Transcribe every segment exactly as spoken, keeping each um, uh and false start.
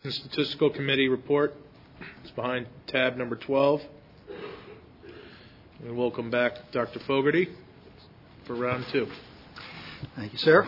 The Statistical Committee report is behind tab number twelve. We welcome back Doctor Fogarty for round two. Thank you, sir.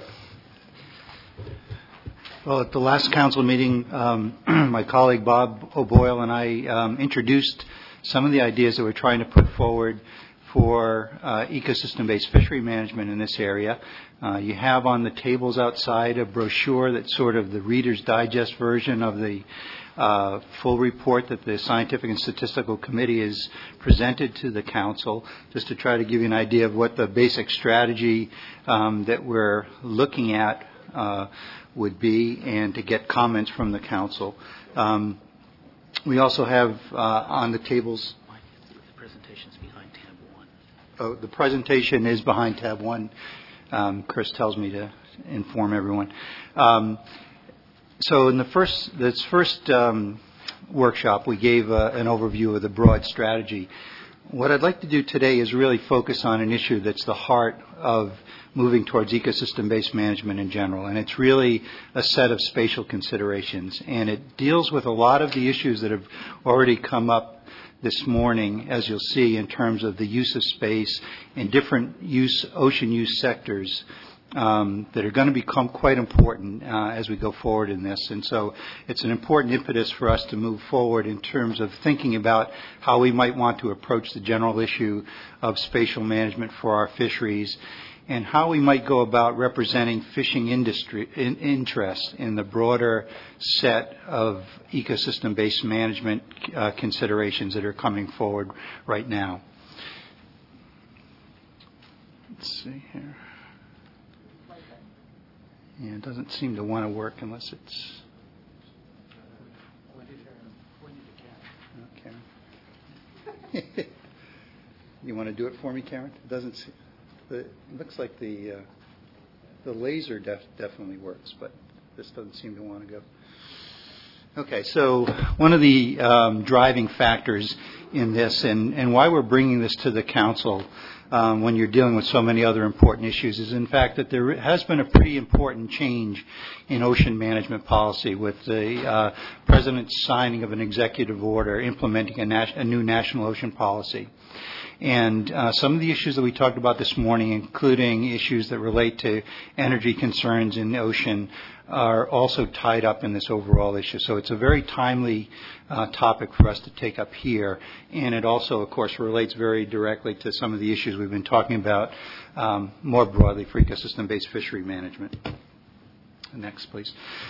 Well, at the last council meeting, um, my colleague Bob O'Boyle and I um, introduced some of the ideas that we're trying to put forward for uh, ecosystem-based fishery management in this area. Uh, you have on the tables outside a brochure that's sort of the Reader's Digest version of the uh, full report that the Scientific and Statistical Committee has presented to the council, just to try to give you an idea of what the basic strategy um, that we're looking at uh, would be, and to get comments from the council. Um, we also have uh, on the tables. The presentation's behind tab one. Oh, the presentation is behind tab one. Um, Chris tells me to inform everyone. Um, so in the first, this first um, workshop, we gave uh, an overview of the broad strategy. What I'd like to do today is really focus on an issue that's the heart of moving towards ecosystem-based management in general, and it's really a set of spatial considerations, and it deals with a lot of the issues that have already come up this morning, as you'll see, in terms of the use of space in different use, ocean use sectors um, that are going to become quite important uh, as we go forward in this. And so it's an important impetus for us to move forward in terms of thinking about how we might want to approach the general issue of spatial management for our fisheries, and how we might go about representing fishing industry in, interest in the broader set of ecosystem-based management uh, considerations that are coming forward right now. Let's see here. Yeah, it doesn't seem to want to work unless it's... Okay. You want to do it for me, Karen? It doesn't see... It looks like the uh, the laser def definitely works, but this doesn't seem to want to go. Okay, so one of the um, driving factors in this, and, and why we're bringing this to the council um, when you're dealing with so many other important issues, is in fact that there has been a pretty important change in ocean management policy with the uh, President's signing of an executive order implementing a, a new national ocean policy. And uh, some of the issues that we talked about this morning, including issues that relate to energy concerns in the ocean, are also tied up in this overall issue. So it's a very timely uh, topic for us to take up here. And it also, of course, relates very directly to some of the issues we've been talking about um, more broadly for ecosystem-based fishery management. Next, please.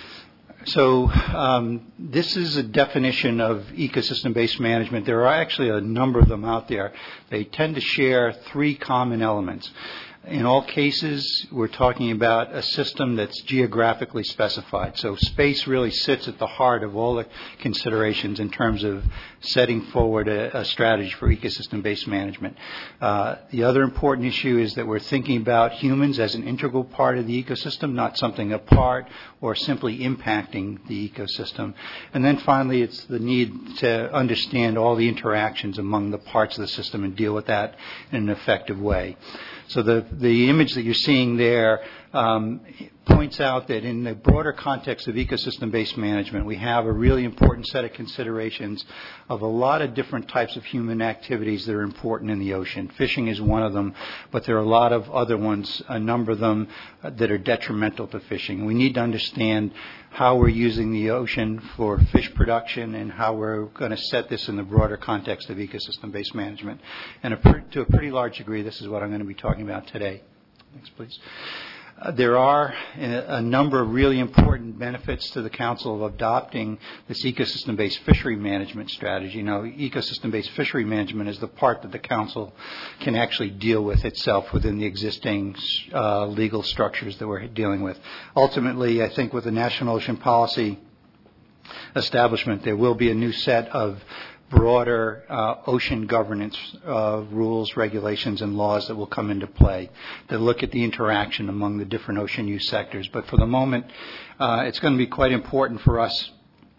So um, this is a definition of ecosystem-based management. There are actually a number of them out there. They tend to share three common elements. In all cases, we're talking about a system that's geographically specified. So space really sits at the heart of all the considerations in terms of setting forward a, a strategy for ecosystem-based management. Uh, the other important issue is that we're thinking about humans as an integral part of the ecosystem, not something apart or simply impacting the ecosystem. And then finally, it's the need to understand all the interactions among the parts of the system and deal with that in an effective way. So the, the image that you're seeing there um, points out that in the broader context of ecosystem-based management, we have a really important set of considerations of a lot of different types of human activities that are important in the ocean. Fishing is one of them, but there are a lot of other ones, a number of them uh, that are detrimental to fishing. We need to understand how we're using the ocean for fish production and how we're going to set this in the broader context of ecosystem-based management. And a, to a pretty large degree, this is what I'm going to be talking about today. Next, please. Uh, there are a, a number of really important benefits to the Council of adopting this ecosystem-based fishery management strategy. Now, ecosystem-based fishery management is the part that the Council can actually deal with itself within the existing uh, legal structures that we're dealing with. Ultimately, I think with the National Ocean Policy establishment, there will be a new set of broader uh, ocean governance uh, rules, regulations, and laws that will come into play that look at the interaction among the different ocean use sectors. But for the moment, uh, it's going to be quite important for us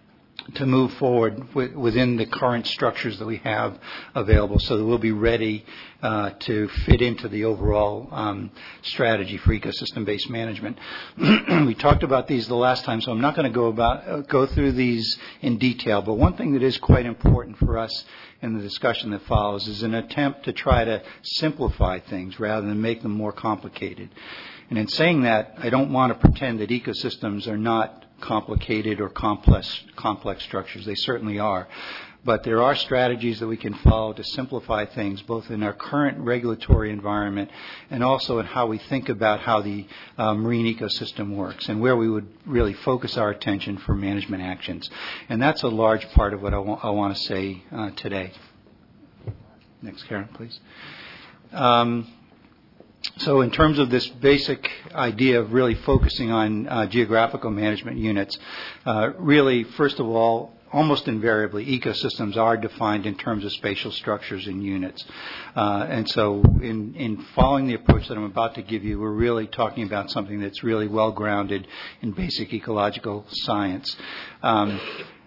to move forward w- within the current structures that we have available, so that we'll be ready uh, to fit into the overall um, strategy for ecosystem-based management. We talked about these the last time, so I'm not going to go about uh, go through these in detail, but one thing that is quite important for us in the discussion that follows is an attempt to try to simplify things rather than make them more complicated. And in saying that, I don't want to pretend that ecosystems are not complicated or complex complex structures. They certainly are. But there are strategies that we can follow to simplify things, both in our current regulatory environment and also in how we think about how the uh, marine ecosystem works and where we would really focus our attention for management actions. And that's a large part of what I, wa- I want to say uh, today. Next, Karen, please. Um, So in terms of this basic idea of really focusing on uh, geographical management units, uh, really, first of all, almost invariably, ecosystems are defined in terms of spatial structures and units. Uh, and so in, in following the approach that I'm about to give you, we're really talking about something that's really well-grounded in basic ecological science. Um,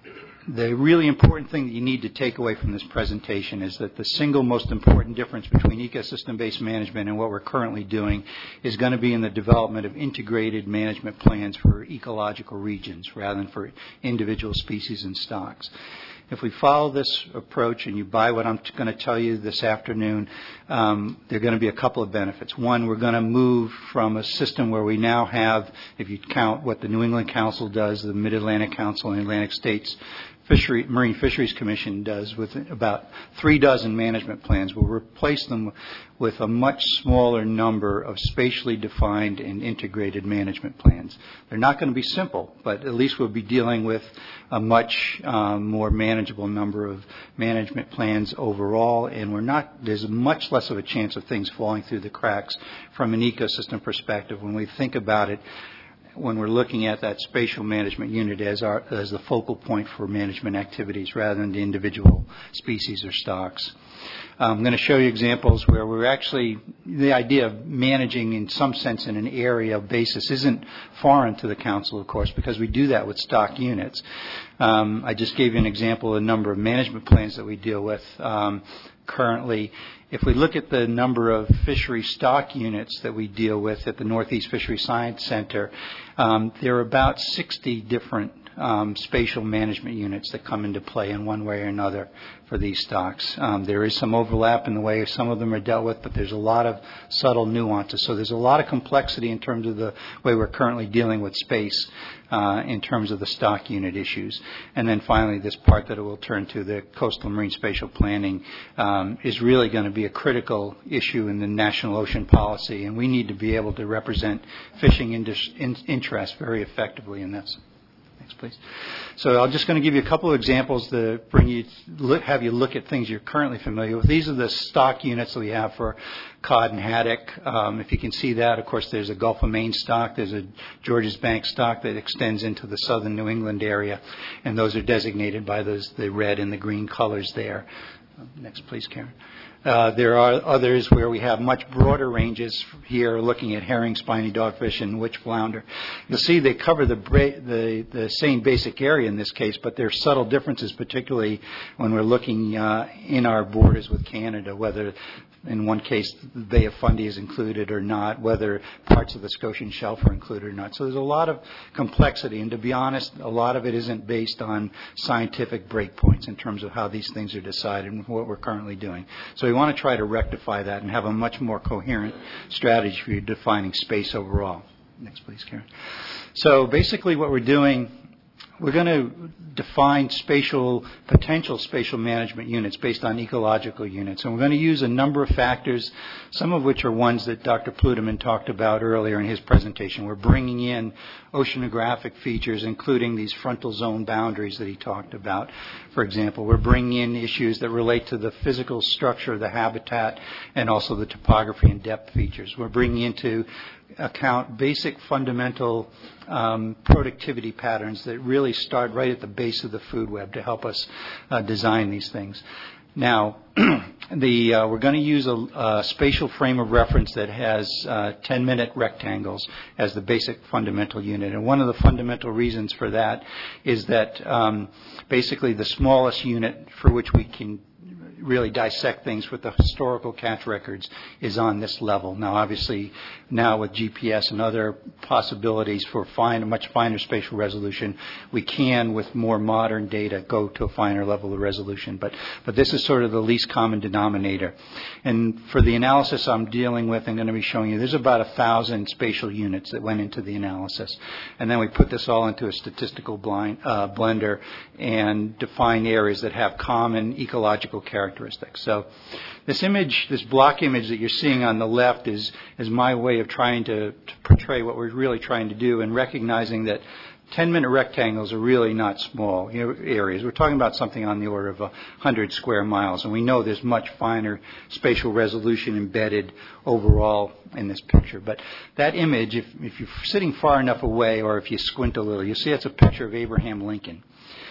The really important thing that you need to take away from this presentation is that the single most important difference between ecosystem-based management and what we're currently doing is going to be in the development of integrated management plans for ecological regions rather than for individual species and stocks. If we follow this approach and you buy what I'm going to tell you this afternoon, um, there are going to be a couple of benefits. One, we're going to move from a system where we now have, if you count what the New England Council does, the Mid-Atlantic Council and Atlantic States Fishery, Marine Fisheries Commission does with about three dozen management plans. We'll replace them with a much smaller number of spatially defined and integrated management plans. They're not going to be simple, but at least we'll be dealing with a much um, more manageable number of management plans overall, and we're not, there's much less of a chance of things falling through the cracks from an ecosystem perspective when we think about it, when we're looking at that spatial management unit as our as the focal point for management activities rather than the individual species or stocks. I'm going to show you examples where we're actually, the idea of managing in some sense in an area of basis isn't foreign to the Council, of course, because we do that with stock units. Um, I just gave you an example of the number of management plans that we deal with um, currently. If we look at the number of fishery stock units that we deal with at the Northeast Fishery Science Center, um, there are about sixty different um, spatial management units that come into play in one way or another for these stocks. Um, there is some overlap in the way some of them are dealt with, but there's a lot of subtle nuances. So there's a lot of complexity in terms of the way we're currently dealing with space uh, in terms of the stock unit issues. And then finally, this part that I will turn to, the coastal marine spatial planning, um, is really going to be a critical issue in the national ocean policy, and we need to be able to represent fishing indus- in- interests very effectively in this. Next, please. So I'm just going to give you a couple of examples to bring you, look, have you look at things you're currently familiar with. These are the stock units that we have for cod and haddock. Um, if you can see that, of course, there's a Gulf of Maine stock. There's a Georges Bank stock that extends into the southern New England area, and those are designated by those, the red and the green colors there. Next, please, Karen. Uh, there are others where we have much broader ranges here, looking at herring, spiny dogfish, and witch flounder. You'll see they cover the, bra- the the same basic area in this case, but there are subtle differences, particularly when we're looking uh, in our borders with Canada, whether in one case the Bay of Fundy is included or not, whether parts of the Scotian Shelf are included or not. So there's a lot of complexity, and to be honest, a lot of it isn't based on scientific breakpoints in terms of how these things are decided and what we're currently doing. So we want to try to rectify that and have a much more coherent strategy for defining space overall. Next, please, Karen. So basically what we're doing, we're going to define spatial, potential spatial management units based on ecological units. And we're going to use a number of factors, some of which are ones that Doctor Pluterman talked about earlier in his presentation. We're bringing in oceanographic features, including these frontal zone boundaries that he talked about. For example, we're bringing in issues that relate to the physical structure of the habitat and also the topography and depth features. We're bringing into account basic fundamental um, productivity patterns that really start right at the base of the food web to help us uh, design these things. Now, the uh, we're going to use a, a spatial frame of reference that has uh, ten-minute rectangles as the basic fundamental unit. And one of the fundamental reasons for that is that um, basically the smallest unit for which we can really dissect things with the historical catch records is on this level. Now, obviously, now with G P S and other possibilities for fine, much finer spatial resolution, we can, with more modern data, go to a finer level of resolution. But, but this is sort of the least common denominator. And for the analysis I'm dealing with, I'm going to be showing you, there's about a thousand spatial units that went into the analysis. And then we put this all into a statistical blind, uh, blender and define areas that have common ecological characteristics. So this image, this block image that you're seeing on the left is, is my way of trying to, to portray what we're really trying to do, and recognizing that ten-minute rectangles are really not small areas. We're talking about something on the order of one hundred square miles, and we know there's much finer spatial resolution embedded overall in this picture. But that image, if, if you're sitting far enough away, or if you squint a little, you'll see it's a picture of Abraham Lincoln.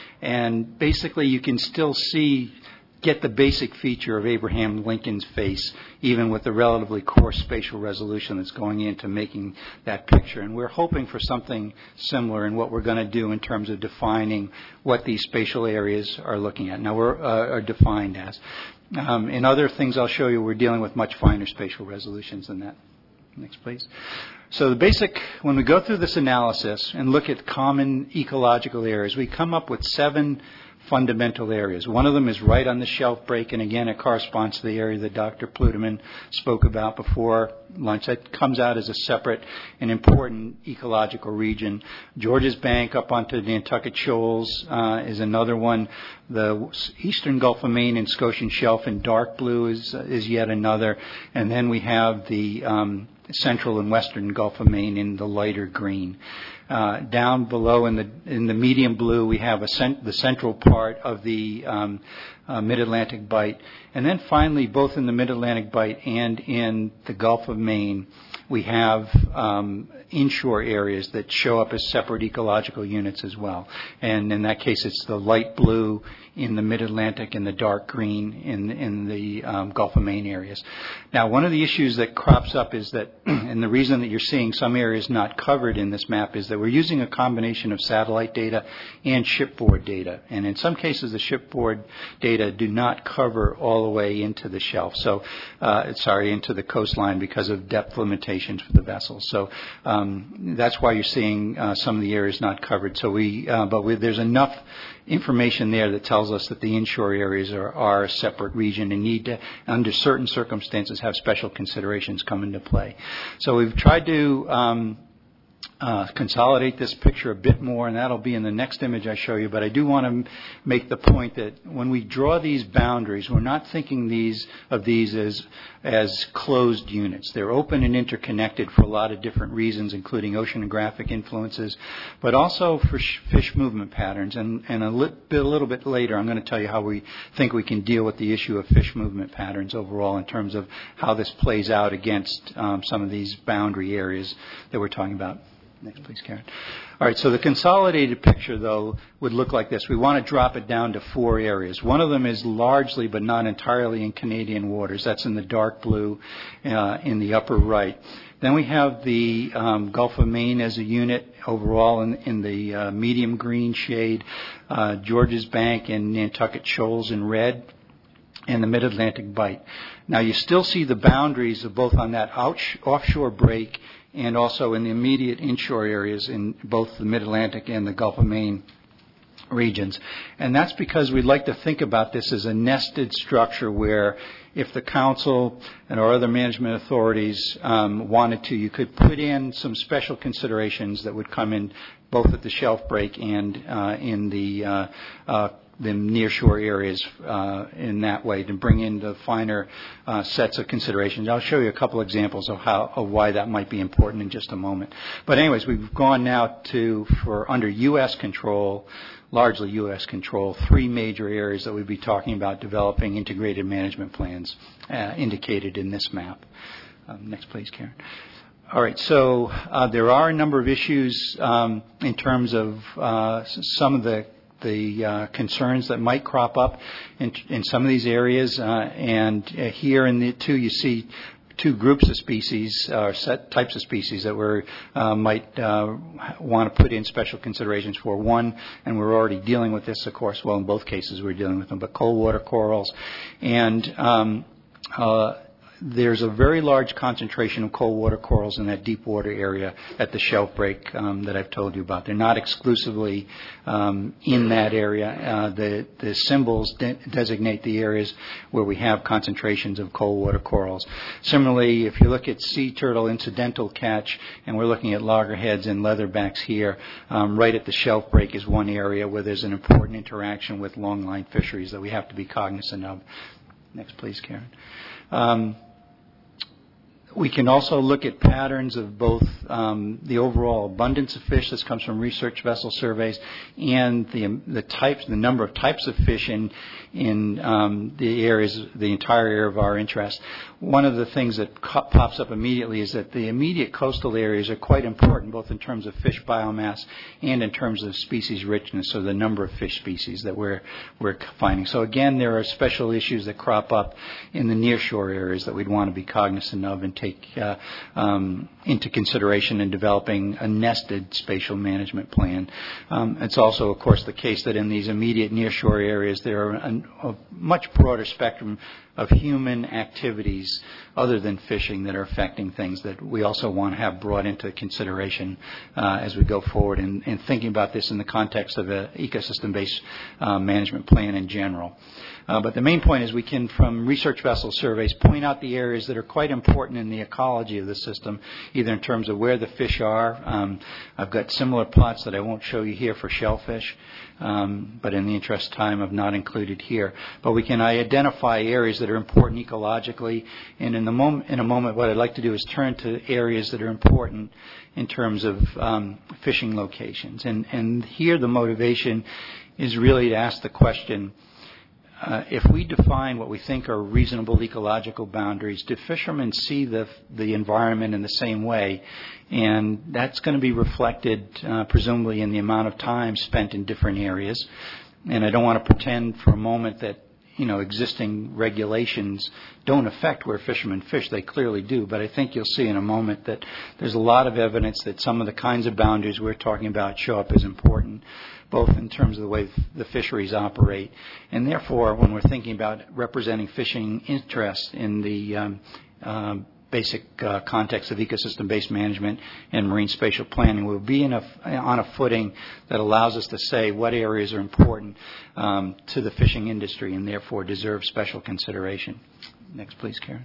And basically you can still see get the basic feature of Abraham Lincoln's face, even with the relatively coarse spatial resolution that's going into making that picture. And we're hoping for something similar in what we're going to do in terms of defining what these spatial areas are looking at. Now, we're uh, are defined as. Um, in other things I'll show you, we're dealing with much finer spatial resolutions than that. Next, please. So the basic, when we go through this analysis and look at common ecological areas, we come up with seven fundamental areas. One of them is right on the shelf break, and again, it corresponds to the area that Doctor Pluterman spoke about before lunch. That comes out as a separate and important ecological region. Georges Bank up onto the Nantucket Shoals uh, is another one. The eastern Gulf of Maine and Scotian Shelf in dark blue is, uh, is yet another. And then we have the um, central and western Gulf of Maine in the lighter green. Uh, down below in the in the medium blue, we have a cent- the central part of the um, uh, Mid-Atlantic Bight. And then finally, both in the Mid-Atlantic Bight and in the Gulf of Maine, we have um, inshore areas that show up as separate ecological units as well. And in that case, it's the light blue in the Mid-Atlantic and the dark green in, in the um, Gulf of Maine areas. Now, one of the issues that crops up is that, and the reason that you're seeing some areas not covered in this map is that we're using a combination of satellite data and shipboard data. And in some cases, the shipboard data do not cover all the way into the shelf. So, uh, sorry, into the coastline because of depth limitations for the vessels. So um, that's why you're seeing uh, some of the areas not covered. So we, uh, but we, there's enough information there that tells us that the inshore areas are, are a separate region and need to, under certain circumstances, have special considerations come into play. So we've tried to um, uh, consolidate this picture a bit more, and that'll be in the next image I show you. But I do want to m- make the point that when we draw these boundaries, we're not thinking these of these as as closed units. They're open and interconnected for a lot of different reasons, including oceanographic influences, but also for sh- fish movement patterns. And, and a, li- bit, a little bit later, I'm going to tell you how we think we can deal with the issue of fish movement patterns overall in terms of how this plays out against um, some of these boundary areas that we're talking about. Next, please, Karen. All right, so the consolidated picture, though, would look like this. We want to drop it down to four areas. One of them is largely, but not entirely, in Canadian waters. That's in the dark blue uh, in the upper right. Then we have the um, Gulf of Maine as a unit overall in, in the uh, medium green shade, uh, Georges Bank and Nantucket Shoals in red, and the Mid-Atlantic Bight. Now, you still see the boundaries of both on that out- offshore break and also in the immediate inshore areas in both the Mid-Atlantic and the Gulf of Maine regions. And that's because we'd like to think about this as a nested structure where if the council and our other management authorities um, wanted to, you could put in some special considerations that would come in both at the shelf break and uh, in the uh, uh, the nearshore areas uh, in that way to bring in the finer uh, sets of considerations. I'll show you a couple examples of how of why that might be important in just a moment. But anyways, we've gone now to, for under U S control, largely U S control, three major areas that we'd be talking about developing integrated management plans uh, indicated in this map. Um, next, please, Karen. All right, so uh, there are a number of issues um, in terms of uh, some of the the uh, concerns that might crop up in, in some of these areas. Uh, and uh, here in the two, you see two groups of species or set types of species that we uh, might uh, want to put in special considerations for. One, and we're already dealing with this, of course. Well, in both cases we're dealing with them, but cold water corals. And um, uh, there's a very large concentration of cold water corals in that deep water area at the shelf break um, that I've told you about. They're not exclusively um, in that area. Uh, the, the symbols de- designate the areas where we have concentrations of cold water corals. Similarly, if you look at sea turtle incidental catch, and we're looking at loggerheads and leatherbacks here, um, right at the shelf break is one area where there's an important interaction with longline fisheries that we have to be cognizant of. Next, please, Karen. Um, We can also look at patterns of both um, the overall abundance of fish. This comes from research vessel surveys, and the the types, the number of types of fish in in um, the areas, the entire area of our interest. One of the things that co- pops up immediately is that the immediate coastal areas are quite important, both in terms of fish biomass and in terms of species richness, so the number of fish species that we're we're finding. So again, there are special issues that crop up in the nearshore areas that we'd want to be cognizant of and take uh, um, into consideration in developing a nested spatial management plan. Um, it's also, of course, the case that in these immediate nearshore areas there are a, a much broader spectrum of human activities other than fishing that are affecting things that we also want to have brought into consideration uh, as we go forward in, in thinking about this in the context of an ecosystem-based uh, management plan in general. Uh, but the main point is we can, from research vessel surveys, point out the areas that are quite important in the ecology of the system, either in terms of where the fish are. Um, I've got similar plots that I won't show you here for shellfish, um, but in the interest of time I've not included here. But we can identify areas that are important ecologically, and in, the mom- in a moment what I'd like to do is turn to areas that are important in terms of um, fishing locations. And, and here the motivation is really to ask the question, Uh, if we define what we think are reasonable ecological boundaries, do fishermen see the the environment in the same way? And that's going to be reflected uh, presumably in the amount of time spent in different areas. And I don't want to pretend for a moment that, you know, existing regulations don't affect where fishermen fish. They clearly do. But I think you'll see in a moment that there's a lot of evidence that some of the kinds of boundaries we're talking about show up as important, both in terms of the way the fisheries operate. And therefore, when we're thinking about representing fishing interests in the um, uh, basic uh, context of ecosystem-based management and marine spatial planning, we'll be in a, on a footing that allows us to say what areas are important um, to the fishing industry and therefore deserve special consideration. Next, please, Karen.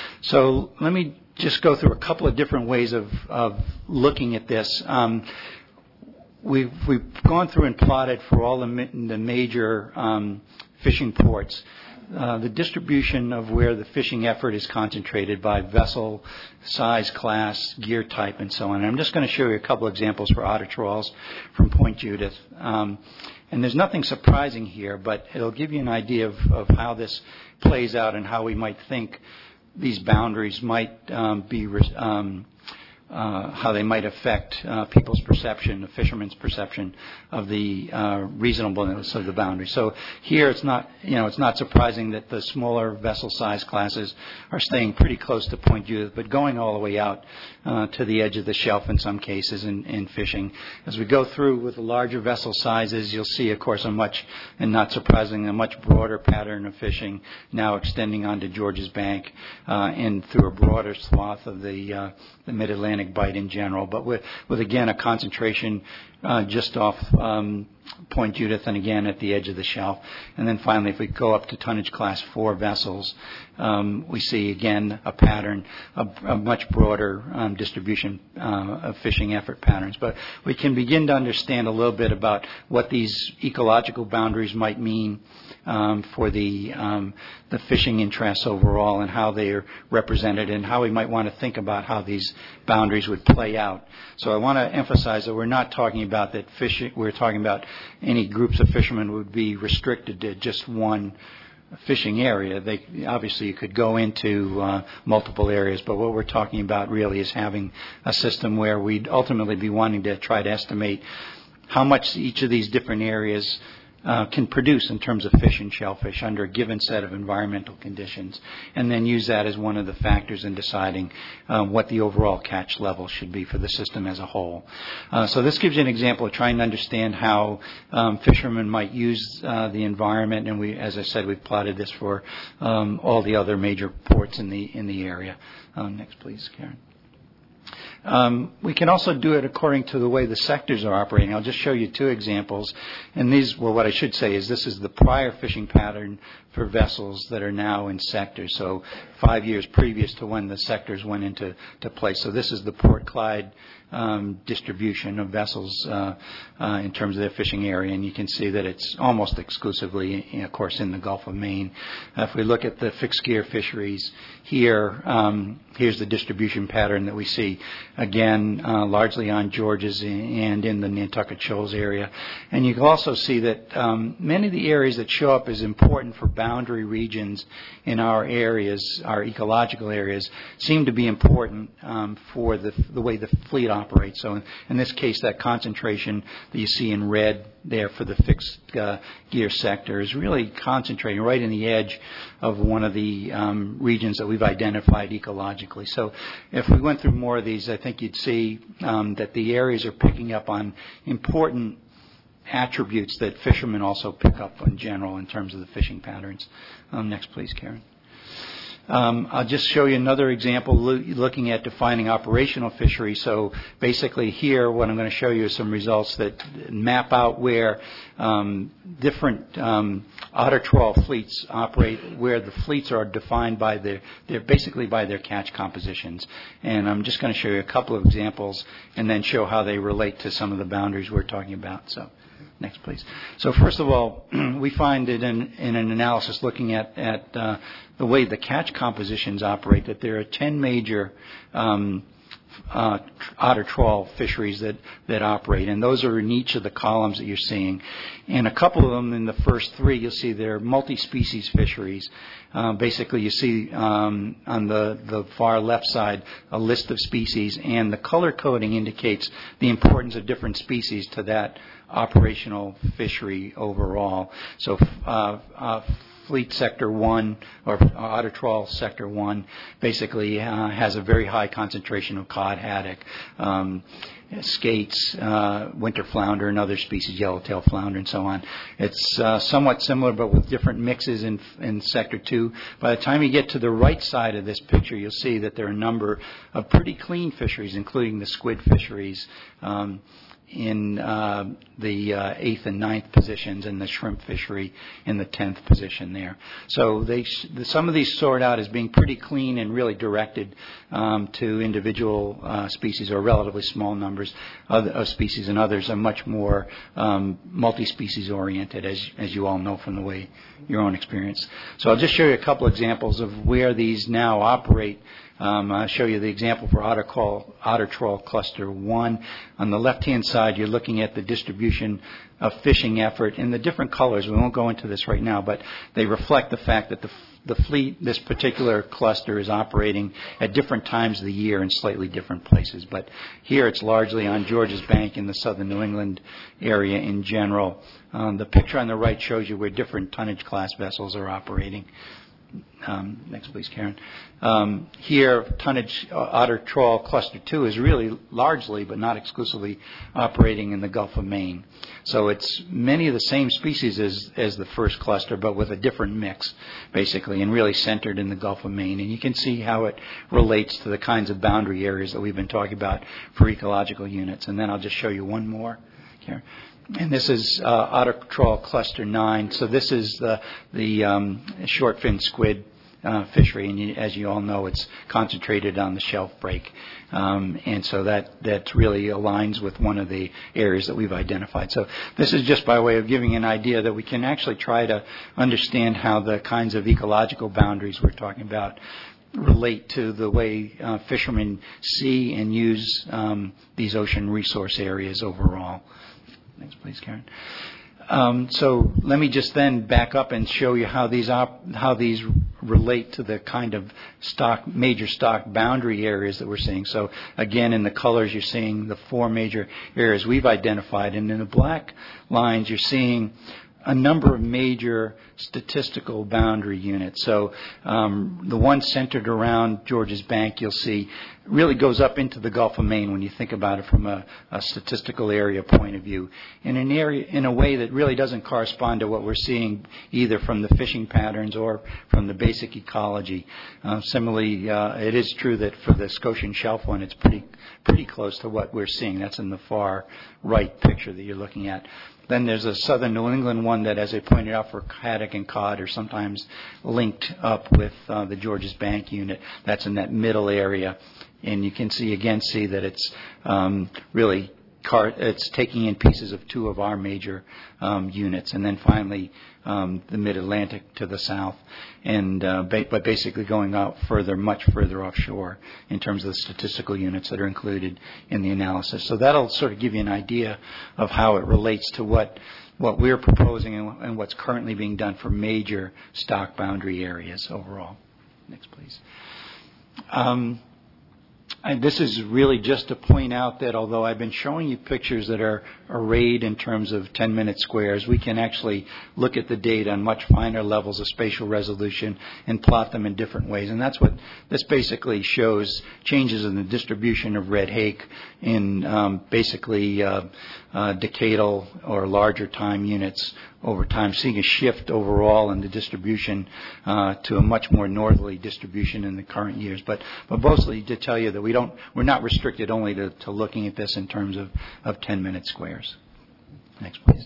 So let me just go through a couple of different ways of, of looking at this. Um, We've, we've gone through and plotted for all the, ma- the major um, fishing ports uh, the distribution of where the fishing effort is concentrated by vessel, size, class, gear type, and so on. And I'm just going to show you a couple examples for otter trawls from Point Judith. Um, and there's nothing surprising here, but it'll give you an idea of, of how this plays out and how we might think these boundaries might um, be um, Uh, how they might affect uh, people's perception, the fishermen's perception of the uh, reasonableness of the boundary. So here it's not, you know, it's not surprising that the smaller vessel size classes are staying pretty close to Point Judith, but going all the way out uh, to the edge of the shelf in some cases in, in fishing. As we go through with the larger vessel sizes, you'll see, of course, a much, and not surprising, a much broader pattern of fishing now extending onto Georges Bank uh, and through a broader swath of the, uh, the Mid-Atlantic bite in general, but with, with again a concentration uh, just off um, Point Judith and again at the edge of the shelf. And then finally, if we go up to tonnage class four vessels, um, we see again a pattern, a, a much broader um, distribution uh, of fishing effort patterns. But we can begin to understand a little bit about what these ecological boundaries might mean um, for the um, the fishing interests overall and how they are represented and how we might want to think about how these boundaries would play out. So I want to emphasize that we're not talking about that fishing, we're talking about any groups of fishermen would be restricted to just one fishing area. They obviously you could go into uh, multiple areas, but what we're talking about really is having a system where we'd ultimately be wanting to try to estimate how much each of these different areas Uh, can produce in terms of fish and shellfish under a given set of environmental conditions, and then use that as one of the factors in deciding um, what the overall catch level should be for the system as a whole. Uh, so this gives you an example of trying to understand how um, fishermen might use uh, the environment, and we, as I said, we've plotted this for um, all the other major ports in the in the area. Um, next, please, Karen. Um, we can also do it according to the way the sectors are operating. I'll just show you two examples. And these, well, what I should say is this is the prior fishing pattern for vessels that are now in sectors. So five years previous to when the sectors went into to place. So this is the Port Clyde um, distribution of vessels uh, uh, in terms of their fishing area. And you can see that it's almost exclusively, of course, in the Gulf of Maine. Uh, if we look at the fixed gear fisheries here, um, here's the distribution pattern that we see. Again, uh, largely on Georges and in the Nantucket Shoals area. And you can also see that um, many of the areas that show up as important for boundary regions in our areas, our ecological areas, seem to be important um, for the, the way the fleet operates. So in, in this case, that concentration that you see in red there for the fixed uh, gear sector is really concentrating right in the edge of one of the um, regions that we've identified ecologically. So if we went through more of these, I think you'd see um, that the areas are picking up on important attributes that fishermen also pick up in general in terms of the fishing patterns. Um, next, please, Karen. Um, I'll just show you another example lo- looking at defining operational fishery. So basically here what I'm going to show you is some results that map out where um, different um, otter trawl fleets operate, where the fleets are defined by their, they're basically by their catch compositions. And I'm just going to show you a couple of examples and then show how they relate to some of the boundaries we're talking about. So. Next, please. So first of all, we find that in, in an analysis looking at, at uh, the way the catch compositions operate that there are ten major um, uh, otter trawl fisheries that, that operate, and those are in each of the columns that you're seeing. And a couple of them in the first three, you'll see they're multi-species fisheries. Uh, basically, you see um, on the, the far left side a list of species, and the color coding indicates the importance of different species to that operational fishery overall. So uh, uh, Fleet Sector one, or Otter Trawl Sector one, basically uh, has a very high concentration of cod, haddock, um, skates, uh, winter flounder, and other species, yellowtail flounder, and so on. It's uh, somewhat similar, but with different mixes in, in Sector two. By the time you get to the right side of this picture, you'll see that there are a number of pretty clean fisheries, including the squid fisheries, um, in uh, the uh, eighth and ninth positions, and the shrimp fishery in the tenth position there. So they sh- some of these sort out as being pretty clean and really directed um, to individual uh, species or relatively small numbers of, of species, and others are much more um, multi-species oriented, as, as you all know from the way your own experience. So I'll just show you a couple examples of where these now operate. Um, I'll show you the example for Otter Trawl, Otter Trawl Cluster one. On the left-hand side, you're looking at the distribution of fishing effort in the different colors. We won't go into this right now, but they reflect the fact that the, the fleet, this particular cluster, is operating at different times of the year in slightly different places. But here it's largely on Georges Bank in the southern New England area in general. Um, the picture on the right shows you where different tonnage class vessels are operating. Um, next, please, Karen. Um, here, tonnage uh, Otter Trawl Cluster two is really largely, but not exclusively, operating in the Gulf of Maine. So it's many of the same species as, as the first cluster, but with a different mix, basically, and really centered in the Gulf of Maine. And you can see how it relates to the kinds of boundary areas that we've been talking about for ecological units. And then I'll just show you one more, Karen. And this is uh, Otter Trawl Cluster nine. So this is the, the um, short fin squid uh, fishery, and you, as you all know, it's concentrated on the shelf break. Um, and so that, that really aligns with one of the areas that we've identified. So this is just by way of giving an idea that we can actually try to understand how the kinds of ecological boundaries we're talking about relate to the way uh, fishermen see and use um, these ocean resource areas overall. Next, please, Karen. Um, so let me just then back up and show you how these op- how these relate to the kind of stock, major stock boundary areas that we're seeing. So again, in the colors, you're seeing the four major areas we've identified. And in the black lines, you're seeing a number of major statistical boundary units. So um, the one centered around Georges Bank, you'll see, really goes up into the Gulf of Maine when you think about it from a, a statistical area point of view, in an area in a way that really doesn't correspond to what we're seeing either from the fishing patterns or from the basic ecology. Uh, similarly, uh, it is true that for the Scotian Shelf one, it's pretty pretty close to what we're seeing. That's in the far right picture that you're looking at. Then there's a southern New England one that, as I pointed out, for haddock and cod are sometimes linked up with uh, the Georges Bank unit. That's in that middle area. And you can see, again, see that it's um, really car- it's taking in pieces of two of our major um, units. And then finally, um, the mid-Atlantic to the south. And uh, ba- but basically going out further, much further offshore in terms of the statistical units that are included in the analysis. So that'll sort of give you an idea of how it relates to what what we're proposing and, and what's currently being done for major stock boundary areas overall. Next, please. Um, And this is really just to point out that although I've been showing you pictures that are arrayed in terms of ten-minute squares, we can actually look at the data on much finer levels of spatial resolution and plot them in different ways. And that's what this basically shows, changes in the distribution of red hake in um, basically uh, uh, decadal or larger time units over time, seeing a shift overall in the distribution uh, to a much more northerly distribution in the current years. But but mostly to tell you that we don't, we're not restricted only to, to looking at this in terms of, of ten-minute squares. Next, please.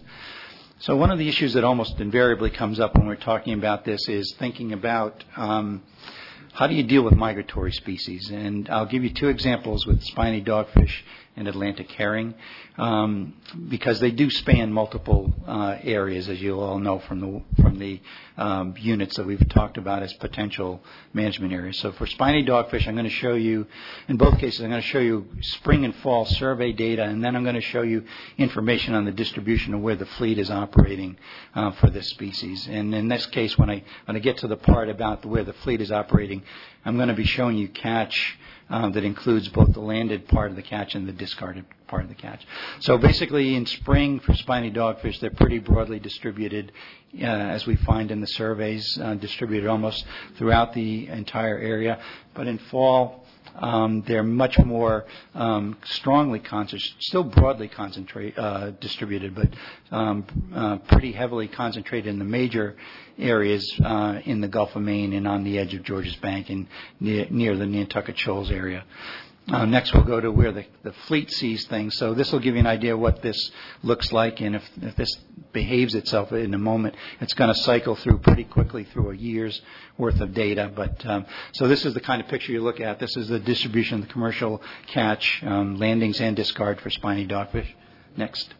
So one of the issues that almost invariably comes up when we're talking about this is thinking about um, how do you deal with migratory species? And I'll give you two examples with spiny dogfish and Atlantic herring, um, because they do span multiple uh, areas, as you all know from the from the um, units that we've talked about as potential management areas. So for spiny dogfish, I'm going to show you, in both cases, I'm going to show you spring and fall survey data, and then I'm going to show you information on the distribution of where the fleet is operating uh, for this species. And in this case, when I when I get to the part about where the fleet is operating, I'm going to be showing you catch Um, that includes both the landed part of the catch and the discarded part of the catch. So basically in spring for spiny dogfish, they're pretty broadly distributed, uh, as we find in the surveys, uh, distributed almost throughout the entire area. But in fall, Um, they're much more um, strongly concentrated, still broadly concentrate, uh, distributed, but um, uh, pretty heavily concentrated in the major areas uh, in the Gulf of Maine and on the edge of Georges Bank and near, near the Nantucket Shoals area. Uh, next, we'll go to where the, the fleet sees things. So this will give you an idea of what this looks like, and if, if this behaves itself in a moment, it's going to cycle through pretty quickly through a year's worth of data. But um, so this is the kind of picture you look at. This is the distribution of the commercial catch, um, landings, and discard for spiny dogfish. Next.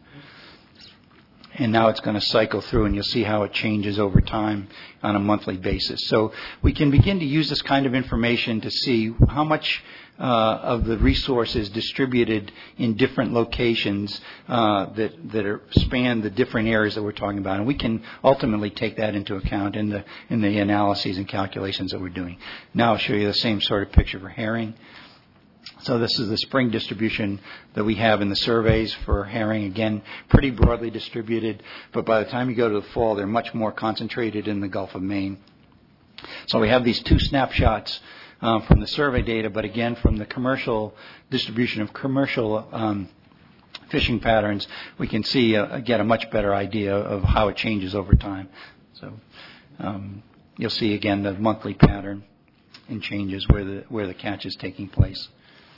And now it's going to cycle through, and you'll see how it changes over time on a monthly basis. So we can begin to use this kind of information to see how much uh, of the resource is distributed in different locations uh, that that are, span the different areas that we're talking about, and we can ultimately take that into account in the in the analyses and calculations that we're doing. Now I'll show you the same sort of picture for herring. So this is the spring distribution that we have in the surveys for herring. Again, pretty broadly distributed, but by the time you go to the fall, they're much more concentrated in the Gulf of Maine. So we have these two snapshots um, from the survey data, but again, from the commercial distribution of commercial um, fishing patterns, we can see, uh, get a much better idea of how it changes over time. So um, you'll see, again, the monthly pattern and changes where the where the catch is taking place.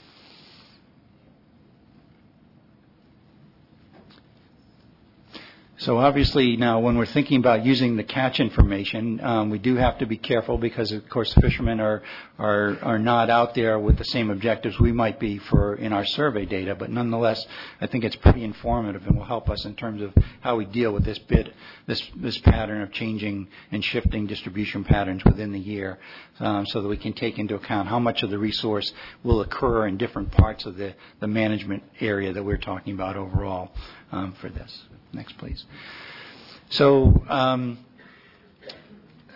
So obviously now when we're thinking about using the catch information, um, we do have to be careful because, of course, the fishermen are, are are not out there with the same objectives we might be for in our survey data. But nonetheless, I think it's pretty informative and will help us in terms of how we deal with this bit, this this pattern of changing and shifting distribution patterns within the year, um, so that we can take into account how much of the resource will occur in different parts of the, the management area that we're talking about overall um, for this. Next, please. So um,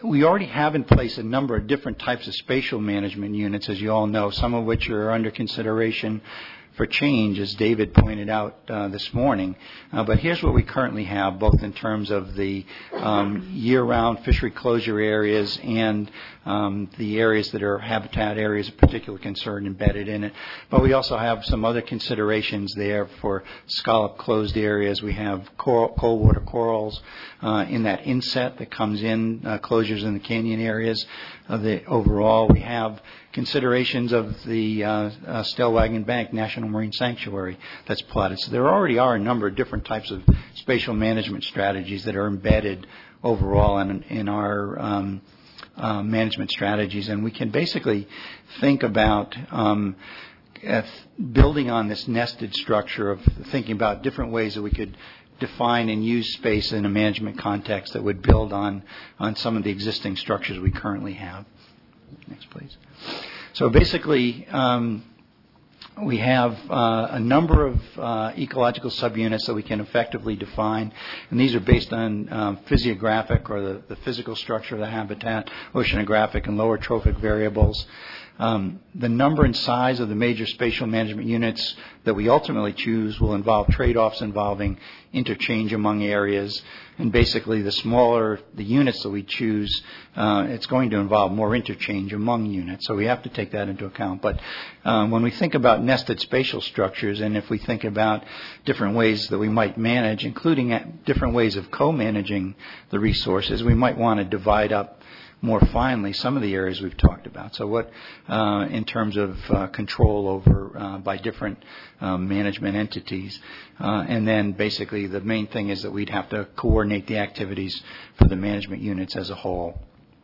we already have in place a number of different types of spatial management units, as you all know, some of which are under consideration for change, as David pointed out uh, this morning. Uh, but here's what we currently have, both in terms of the um, year-round fishery closure areas and um, the areas that are habitat areas of particular concern embedded in it. But we also have some other considerations there for scallop closed areas. We have coral, cold water corals uh, in that inset that comes in, uh, closures in the canyon areas. Of the overall, we have considerations of the uh, uh, Stellwagen Bank National Marine Sanctuary that's plotted. So there already are a number of different types of spatial management strategies that are embedded overall in, in our um, uh, management strategies. And we can basically think about um, building on this nested structure of thinking about different ways that we could define and use space in a management context that would build on, on some of the existing structures we currently have. Next, please. So basically, um, we have uh, a number of uh, ecological subunits that we can effectively define, and these are based on um, physiographic or the, the physical structure of the habitat, oceanographic and lower trophic variables. Um, the number and size of the major spatial management units that we ultimately choose will involve trade-offs involving interchange among areas. And basically, the smaller the units that we choose, uh, it's going to involve more interchange among units. So we have to take that into account. But um, when we think about nested spatial structures, and if we think about different ways that we might manage, including at different ways of co-managing the resources, we might want to divide up more finely some of the areas we've talked about. So what, uh, in terms of uh, control over uh, by different um, management entities. Uh, and then basically the main thing is that we'd have to coordinate the activities for the management units as a whole.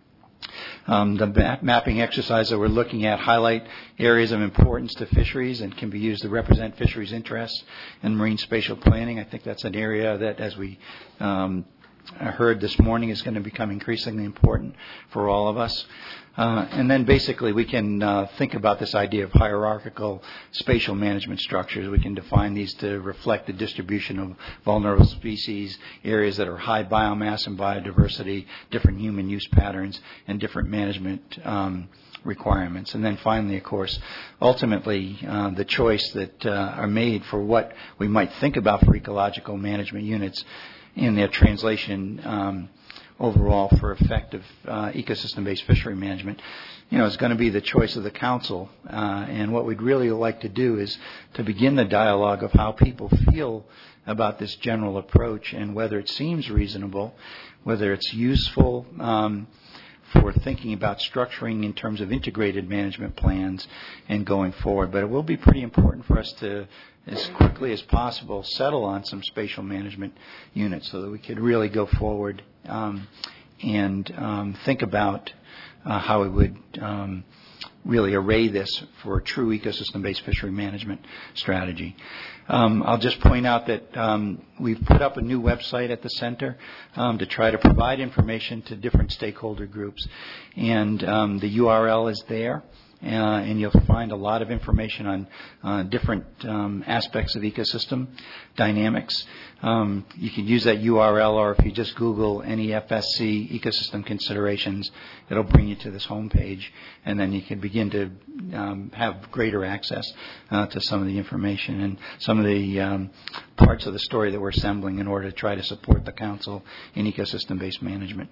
Um, the map mapping exercise that we're looking at highlight areas of importance to fisheries and can be used to represent fisheries interests in marine spatial planning. I think that's an area that, as we um, I heard this morning, is going to become increasingly important for all of us. Uh, and then basically we can uh, think about this idea of hierarchical spatial management structures. We can define these to reflect the distribution of vulnerable species, areas that are high biomass and biodiversity, different human use patterns, and different management um, requirements. And then finally, of course, ultimately uh, the choice that uh, are made for what we might think about for ecological management units in their translation um, overall for effective uh, ecosystem-based fishery management, you know, is going to be the choice of the council. Uh, and what we'd really like to do is to begin the dialogue of how people feel about this general approach and whether it seems reasonable, whether it's useful um, for thinking about structuring in terms of integrated management plans and going forward. But it will be pretty important for us to, as quickly as possible, settle on some spatial management units so that we could really go forward um, and um, think about uh, how we would um, really array this for a true ecosystem-based fishery management strategy. Um, I'll just point out that um, we've put up a new website at the center um, to try to provide information to different stakeholder groups, and um, the U R L is there. Uh, and you'll find a lot of information on uh, different um, aspects of ecosystem dynamics. Um, you can use that U R L, or if you just Google N E F S C ecosystem considerations, it'll bring you to this homepage, and then you can begin to um, have greater access uh, to some of the information and some of the um, parts of the story that we're assembling in order to try to support the council in ecosystem-based management.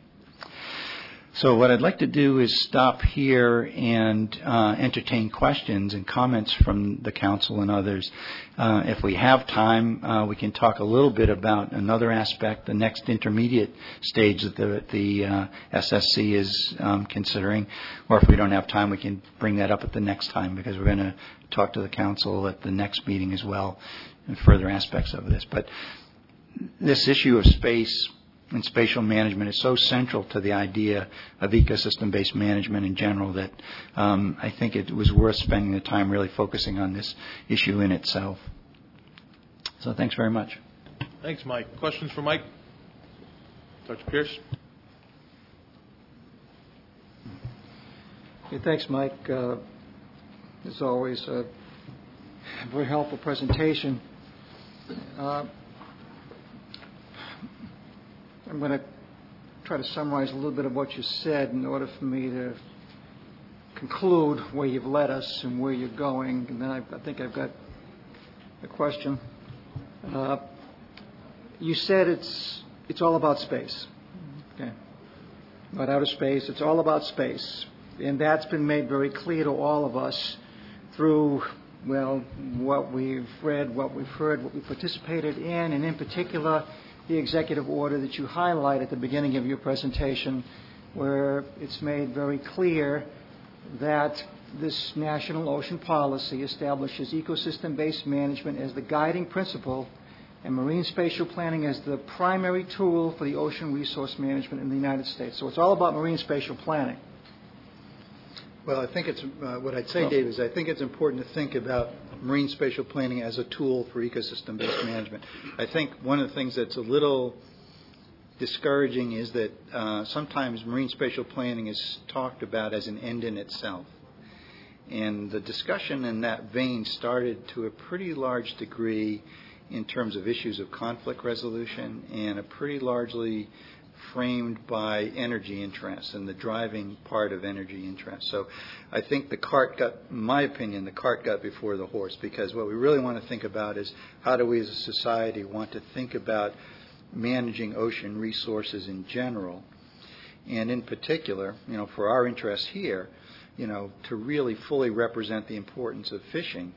So what I'd like to do is stop here and uh, entertain questions and comments from the council and others. Uh, if we have time, uh, we can talk a little bit about another aspect, the next intermediate stage that the, the uh, S S C is um, considering. Or if we don't have time, we can bring that up at the next time, because we're going to talk to the council at the next meeting as well and further aspects of this. But this issue of space and spatial management is so central to the idea of ecosystem-based management in general that um, I think it was worth spending the time really focusing on this issue in itself. So thanks very much. Thanks, Mike. Questions for Mike? Doctor Pierce? Okay, thanks, Mike. Uh, as always, a very helpful presentation. Uh, I'm going to try to summarize a little bit of what you said in order for me to conclude where you've led us and where you're going, and then I, I think I've got a question. Uh, you said it's it's all about space. Okay. About outer space, it's all about space. And that's been made very clear to all of us through, well, what we've read, what we've heard, what we participated in, and in particular, the executive order that you highlight at the beginning of your presentation, where it's made very clear that this national ocean policy establishes ecosystem-based management as the guiding principle and marine spatial planning as the primary tool for the ocean resource management in the United States. So it's all about marine spatial planning. Well, I think it's, uh, what I'd say, Dave, is I think it's important to think about marine spatial planning as a tool for ecosystem-based management. I think one of the things that's a little discouraging is that uh, sometimes marine spatial planning is talked about as an end in itself. And the discussion in that vein started to a pretty large degree in terms of issues of conflict resolution and are pretty largely framed by energy interests and the driving part of energy interests. So I think the cart got, in my opinion, the cart got before the horse, because what we really want to think about is how do we as a society want to think about managing ocean resources in general, and in particular, you know, for our interests here, you know, to really fully represent the importance of fishing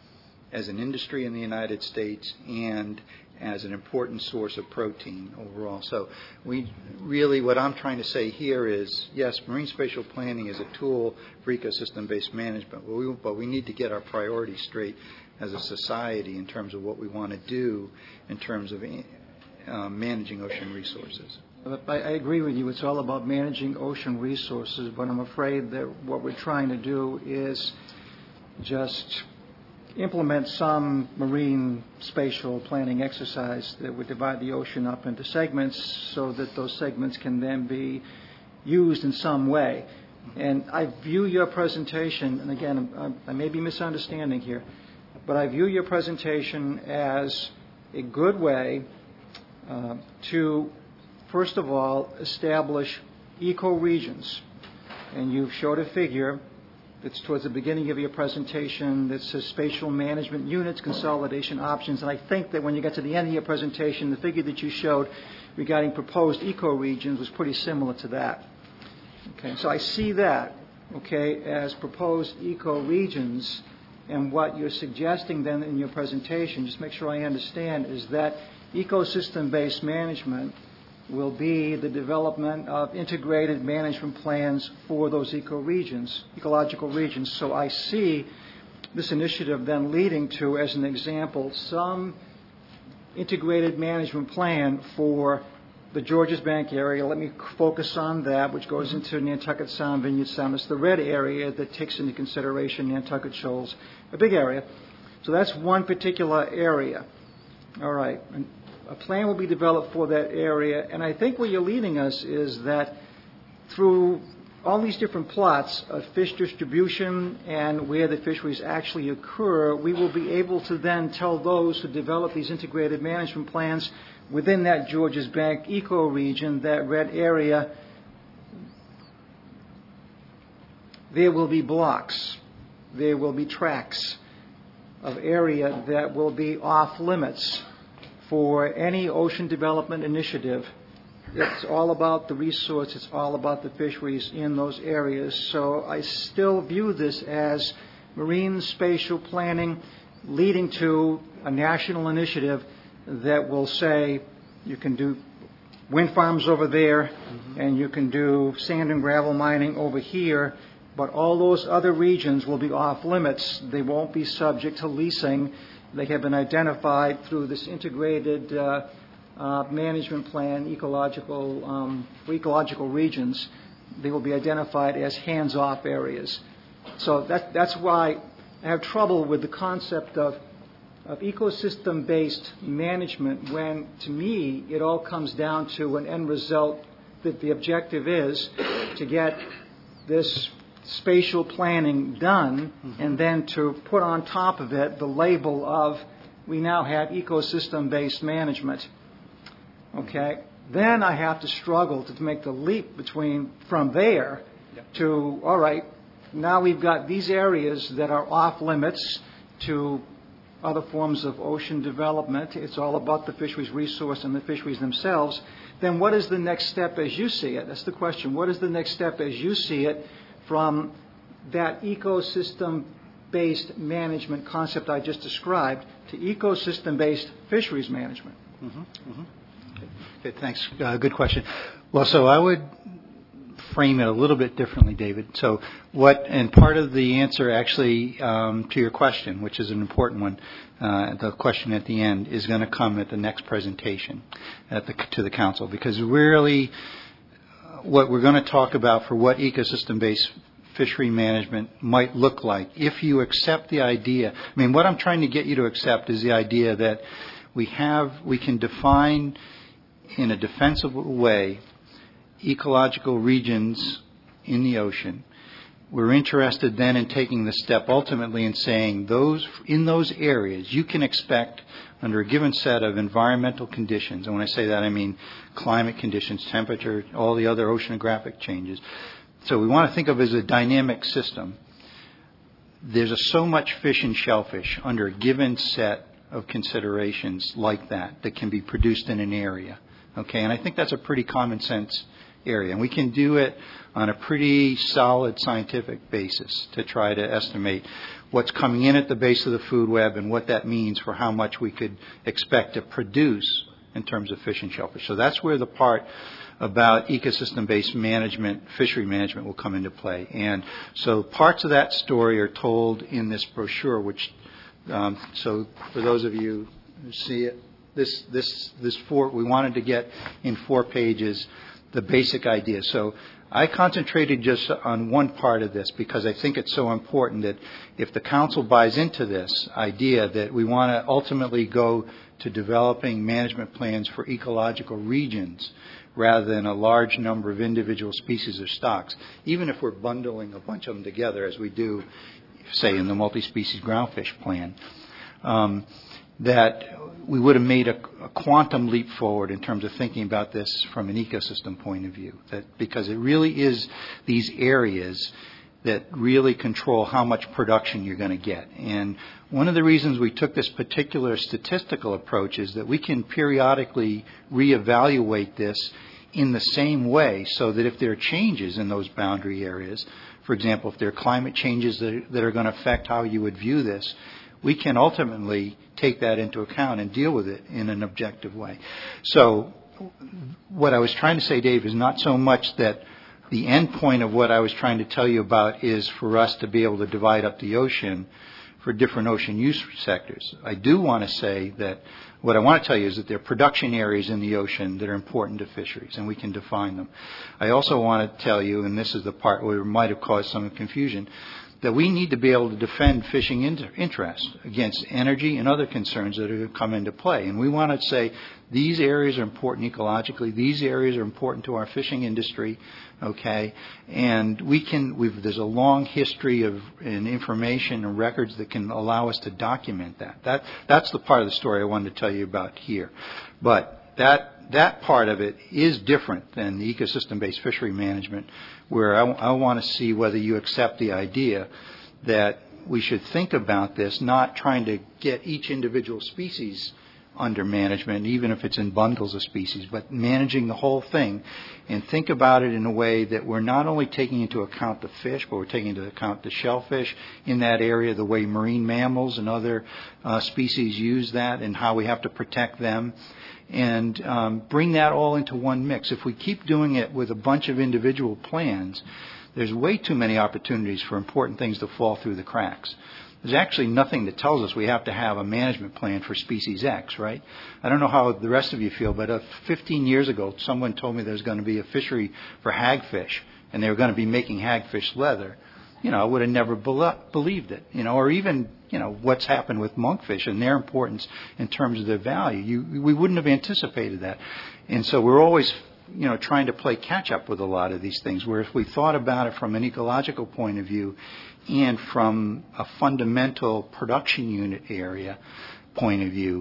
as an industry in the United States and as an important source of protein overall. So we really, what I'm trying to say here is, yes, marine spatial planning is a tool for ecosystem-based management, but we, but we need to get our priorities straight as a society in terms of what we want to do in terms of uh, managing ocean resources. I, I agree with you. It's all about managing ocean resources, but I'm afraid that what we're trying to do is just implement some marine spatial planning exercise that would divide the ocean up into segments so that those segments can then be used in some way. And I view your presentation, and again, I, I may be misunderstanding here, but I view your presentation as a good way uh, to, first of all, establish ecoregions. And you've showed a figure that's towards the beginning of your presentation that says spatial management units, consolidation options. And I think that when you get to the end of your presentation, the figure that you showed regarding proposed ecoregions was pretty similar to that. Okay, so I see that, okay, as proposed ecoregions, and what you're suggesting then in your presentation, just make sure I understand, is that ecosystem-based management will be the development of integrated management plans for those ecoregions, ecological regions. So I see this initiative then leading to, as an example, some integrated management plan for the Georges Bank area. Let me focus on that, which goes into Nantucket Sound, Vineyard Sound. It's the red area that takes into consideration Nantucket Shoals, a big area. So that's one particular area. All right. And a plan will be developed for that area, and I think where you're leading us is that through all these different plots of fish distribution and where the fisheries actually occur, we will be able to then tell those who develop these integrated management plans within that Georges Bank ecoregion, that red area, there will be blocks, there will be tracts of area that will be off limits for any ocean development initiative. It's all about the resource, it's all about the fisheries in those areas. So I still view this as marine spatial planning leading to a national initiative that will say you can do wind farms over there, mm-hmm. and you can do sand and gravel mining over here, but all those other regions will be off limits. They won't be subject to leasing. They have been identified through this integrated uh, uh, management plan, ecological, um, for ecological regions. They will be identified as hands-off areas. So that, that's why I have trouble with the concept of, of ecosystem-based management when, to me, it all comes down to an end result that the objective is to get this spatial planning done, mm-hmm. and then to put on top of it the label of we now have ecosystem-based management. Okay? Then I have to struggle to make the leap between from there to, all right, now we've got these areas that are off limits to other forms of ocean development. It's all about the fisheries resource and the fisheries themselves. Then what is the next step as you see it? That's the question. What is the next step as you see it from that ecosystem-based management concept I just described to ecosystem-based fisheries management? Mm-hmm. Mm-hmm. Okay, thanks. Uh, good question. Well, so I would frame it a little bit differently, David. So what, and part of the answer actually um, to your question, which is an important one, uh, the question at the end, is going to come at the next presentation at the, to the council, because really what we're going to talk about for what ecosystem-based fishery management might look like if you accept the idea. I mean, what I'm trying to get you to accept is the idea that we have, we can define in a defensible way ecological regions in the ocean. We're interested then in taking the step ultimately in saying those in those areas you can expect under a given set of environmental conditions, and when I say that I mean climate conditions, temperature, all the other oceanographic changes. So we want to think of it as a dynamic system. There's a, so much fish and shellfish under a given set of considerations like that that can be produced in an area. Okay, and I think that's a pretty common sense area. And we can do it on a pretty solid scientific basis to try to estimate what's coming in at the base of the food web and what that means for how much we could expect to produce in terms of fish and shellfish. So that's where the part about ecosystem-based management, fishery management will come into play. And so parts of that story are told in this brochure, which, um, so for those of you who see it, this, this, this four, we wanted to get in four pages the basic idea. So I concentrated just on one part of this because I think it's so important that if the council buys into this idea that we want to ultimately go to developing management plans for ecological regions rather than a large number of individual species or stocks, even if we're bundling a bunch of them together as we do, say, in the multi-species groundfish plan, um, that we would have made a, a quantum leap forward in terms of thinking about this from an ecosystem point of view. That because it really is these areas that really control how much production you're going to get. And one of the reasons we took this particular statistical approach is that we can periodically reevaluate this in the same way so that if there are changes in those boundary areas, for example, if there are climate changes that, that are going to affect how you would view this, we can ultimately take that into account and deal with it in an objective way. So what I was trying to say, Dave, is not so much that the end point of what I was trying to tell you about is for us to be able to divide up the ocean for different ocean use sectors. I do want to say that what I want to tell you is that there are production areas in the ocean that are important to fisheries, and we can define them. I also want to tell you, and this is the part where it might have caused some confusion, that we need to be able to defend fishing inter- interest against energy and other concerns that are come into play. And we want to say these areas are important ecologically, these areas are important to our fishing industry, okay? And we can, we've, there's a long history of and information and records that can allow us to document that. That that's the part of the story I wanted to tell you about here. But that that part of it is different than the ecosystem-based fishery management, where I, I want to see whether you accept the idea that we should think about this, not trying to get each individual species under management, even if it's in bundles of species, but managing the whole thing and think about it in a way that we're not only taking into account the fish, but we're taking into account the shellfish in that area, the way marine mammals and other uh, species use that and how we have to protect them. And um, bring that all into one mix. If we keep doing it with a bunch of individual plans, there's way too many opportunities for important things to fall through the cracks. There's actually nothing that tells us we have to have a management plan for species X, right? I don't know how the rest of you feel, but uh, fifteen years ago, someone told me there's going to be a fishery for hagfish, and they were going to be making hagfish leather. You know, I would have never be- believed it, you know, or even, you know, what's happened with monkfish and their importance in terms of their value. You, we wouldn't have anticipated that. And so we're always, you know, trying to play catch up with a lot of these things, where if we thought about it from an ecological point of view and from a fundamental production unit area point of view,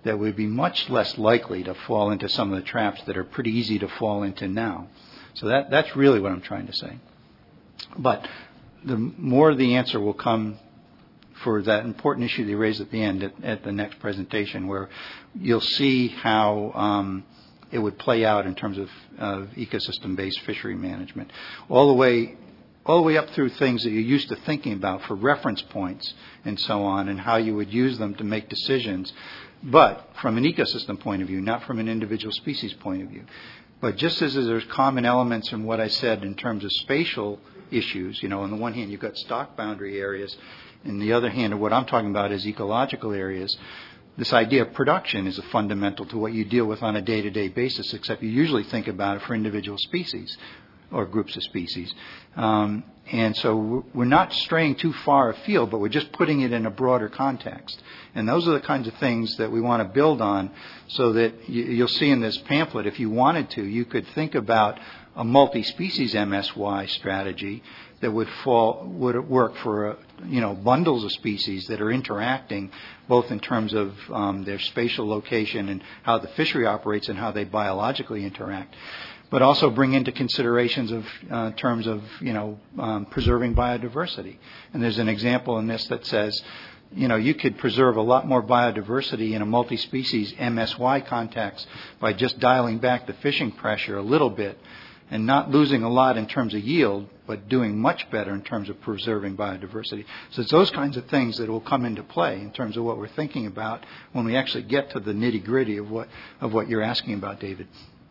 that would be much less likely to fall into some of the traps that are pretty easy to fall into now. So that, that's really what I'm trying to say. But the more the answer will come for that important issue they raised at the end at, at the next presentation, where you'll see how um, it would play out in terms of, of ecosystem-based fishery management, all the way all the way up through things that you're used to thinking about for reference points and so on, and how you would use them to make decisions, but from an ecosystem point of view, not from an individual species point of view. But just as there's common elements in what I said in terms of spatial issues, you know, on the one hand you've got stock boundary areas, and the other hand, what I'm talking about is ecological areas. This idea of production is a fundamental to what you deal with on a day-to-day basis, except you usually think about it for individual species or groups of species. Um, and so we're not straying too far afield, but we're just putting it in a broader context. And those are the kinds of things that we want to build on, so that you, you'll see in this pamphlet, if you wanted to, you could think about a multi-species M S Y strategy that would fall would work for uh, you know bundles of species that are interacting, both in terms of um, their spatial location and how the fishery operates and how they biologically interact, but also bring into considerations of uh, terms of you know um, preserving biodiversity. And there's an example in this that says, you know, you could preserve a lot more biodiversity in a multi-species M S Y context by just dialing back the fishing pressure a little bit, and not losing a lot in terms of yield, but doing much better in terms of preserving biodiversity. So it's those kinds of things that will come into play in terms of what we're thinking about when we actually get to the nitty-gritty of what of what you're asking about, David.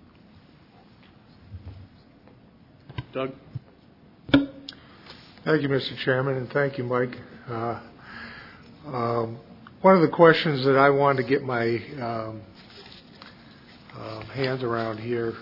Doug? Thank you, Mister Chairman, and thank you, Mike. Uh, um, one of the questions that I wanted to get my um, uh, hands around here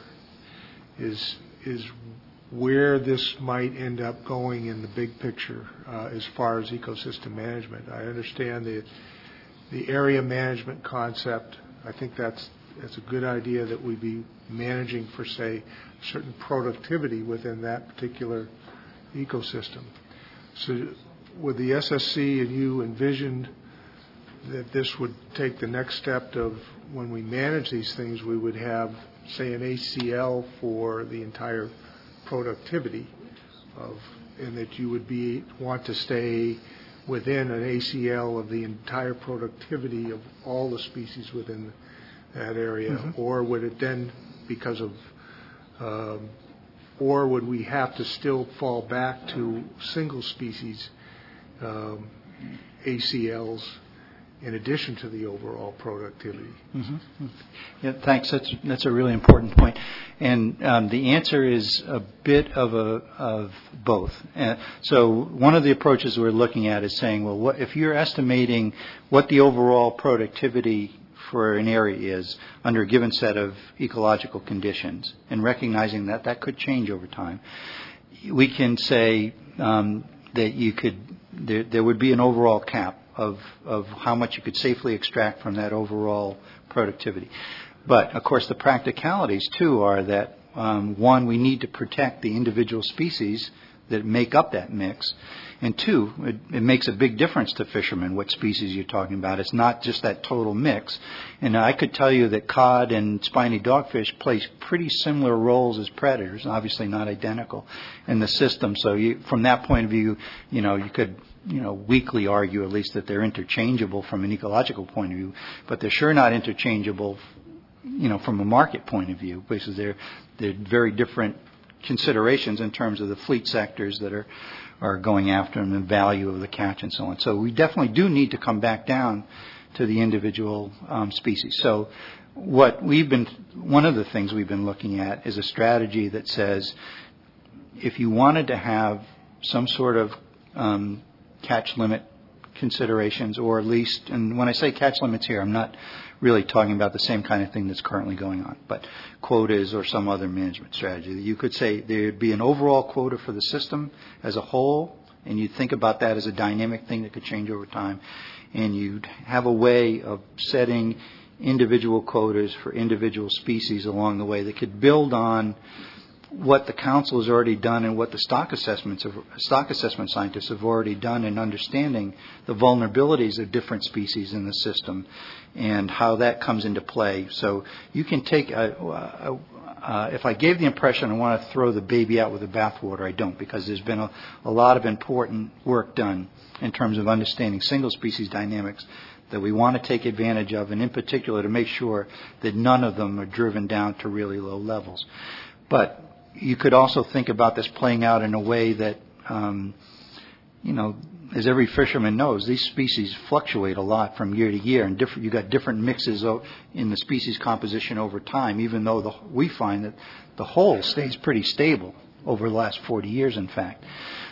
is is where this might end up going in the big picture uh, as far as ecosystem management. I understand the the area management concept. I think that's that's a good idea that we be managing for, say, certain productivity within that particular ecosystem. So would the S S C and you envisioned that this would take the next step of, when we manage these things, we would have, say, an A C L for the entire productivity of, and that you would be want to stay within an A C L of the entire productivity of all the species within that area, mm-hmm. or would it then, because of, um, or would we have to still fall back to single species um, A C Ls in addition to the overall productivity? Mm-hmm. Yeah, thanks. That's that's a really important point, and um, the answer is a bit of a of both. Uh, so one of the approaches we're looking at is saying, well, what, if you're estimating what the overall productivity for an area is under a given set of ecological conditions, and recognizing that that could change over time, we can say um, that you could there, there would be an overall cap of of how much you could safely extract from that overall productivity. But of course, the practicalities too are that um, one, we need to protect the individual species that make up that mix. And two, it, it makes a big difference to fishermen what species you're talking about. It's not just that total mix. And I could tell you that cod and spiny dogfish play pretty similar roles as predators, obviously not identical, in the system. So you, from that point of view, you know, you could, you know, weakly argue at least that they're interchangeable from an ecological point of view, but they're sure not interchangeable, you know, from a market point of view, because they're they're very different considerations in terms of the fleet sectors that are are going after them, and value of the catch and so on. So we definitely do need to come back down to the individual um, species. So what we've been, one of the things we've been looking at is a strategy that says if you wanted to have some sort of um, catch limit considerations, or at least, and when I say catch limits here, I'm not really talking about the same kind of thing that's currently going on, but quotas or some other management strategy. You could say there would be an overall quota for the system as a whole, and you'd think about that as a dynamic thing that could change over time, and you'd have a way of setting individual quotas for individual species along the way that could build on what the council has already done and what the stock assessments of, stock assessment scientists have already done in understanding the vulnerabilities of different species in the system and how that comes into play. So you can take a, a, a, if I gave the impression I want to throw the baby out with the bathwater, I don't, because there's been a, a lot of important work done in terms of understanding single species dynamics that we want to take advantage of, and in particular to make sure that none of them are driven down to really low levels. But you could also think about this playing out in a way that, um, you know, as every fisherman knows, these species fluctuate a lot from year to year, and different, you've got different mixes in the species composition over time, even though the, we find that the whole stays pretty stable over the last forty years, in fact.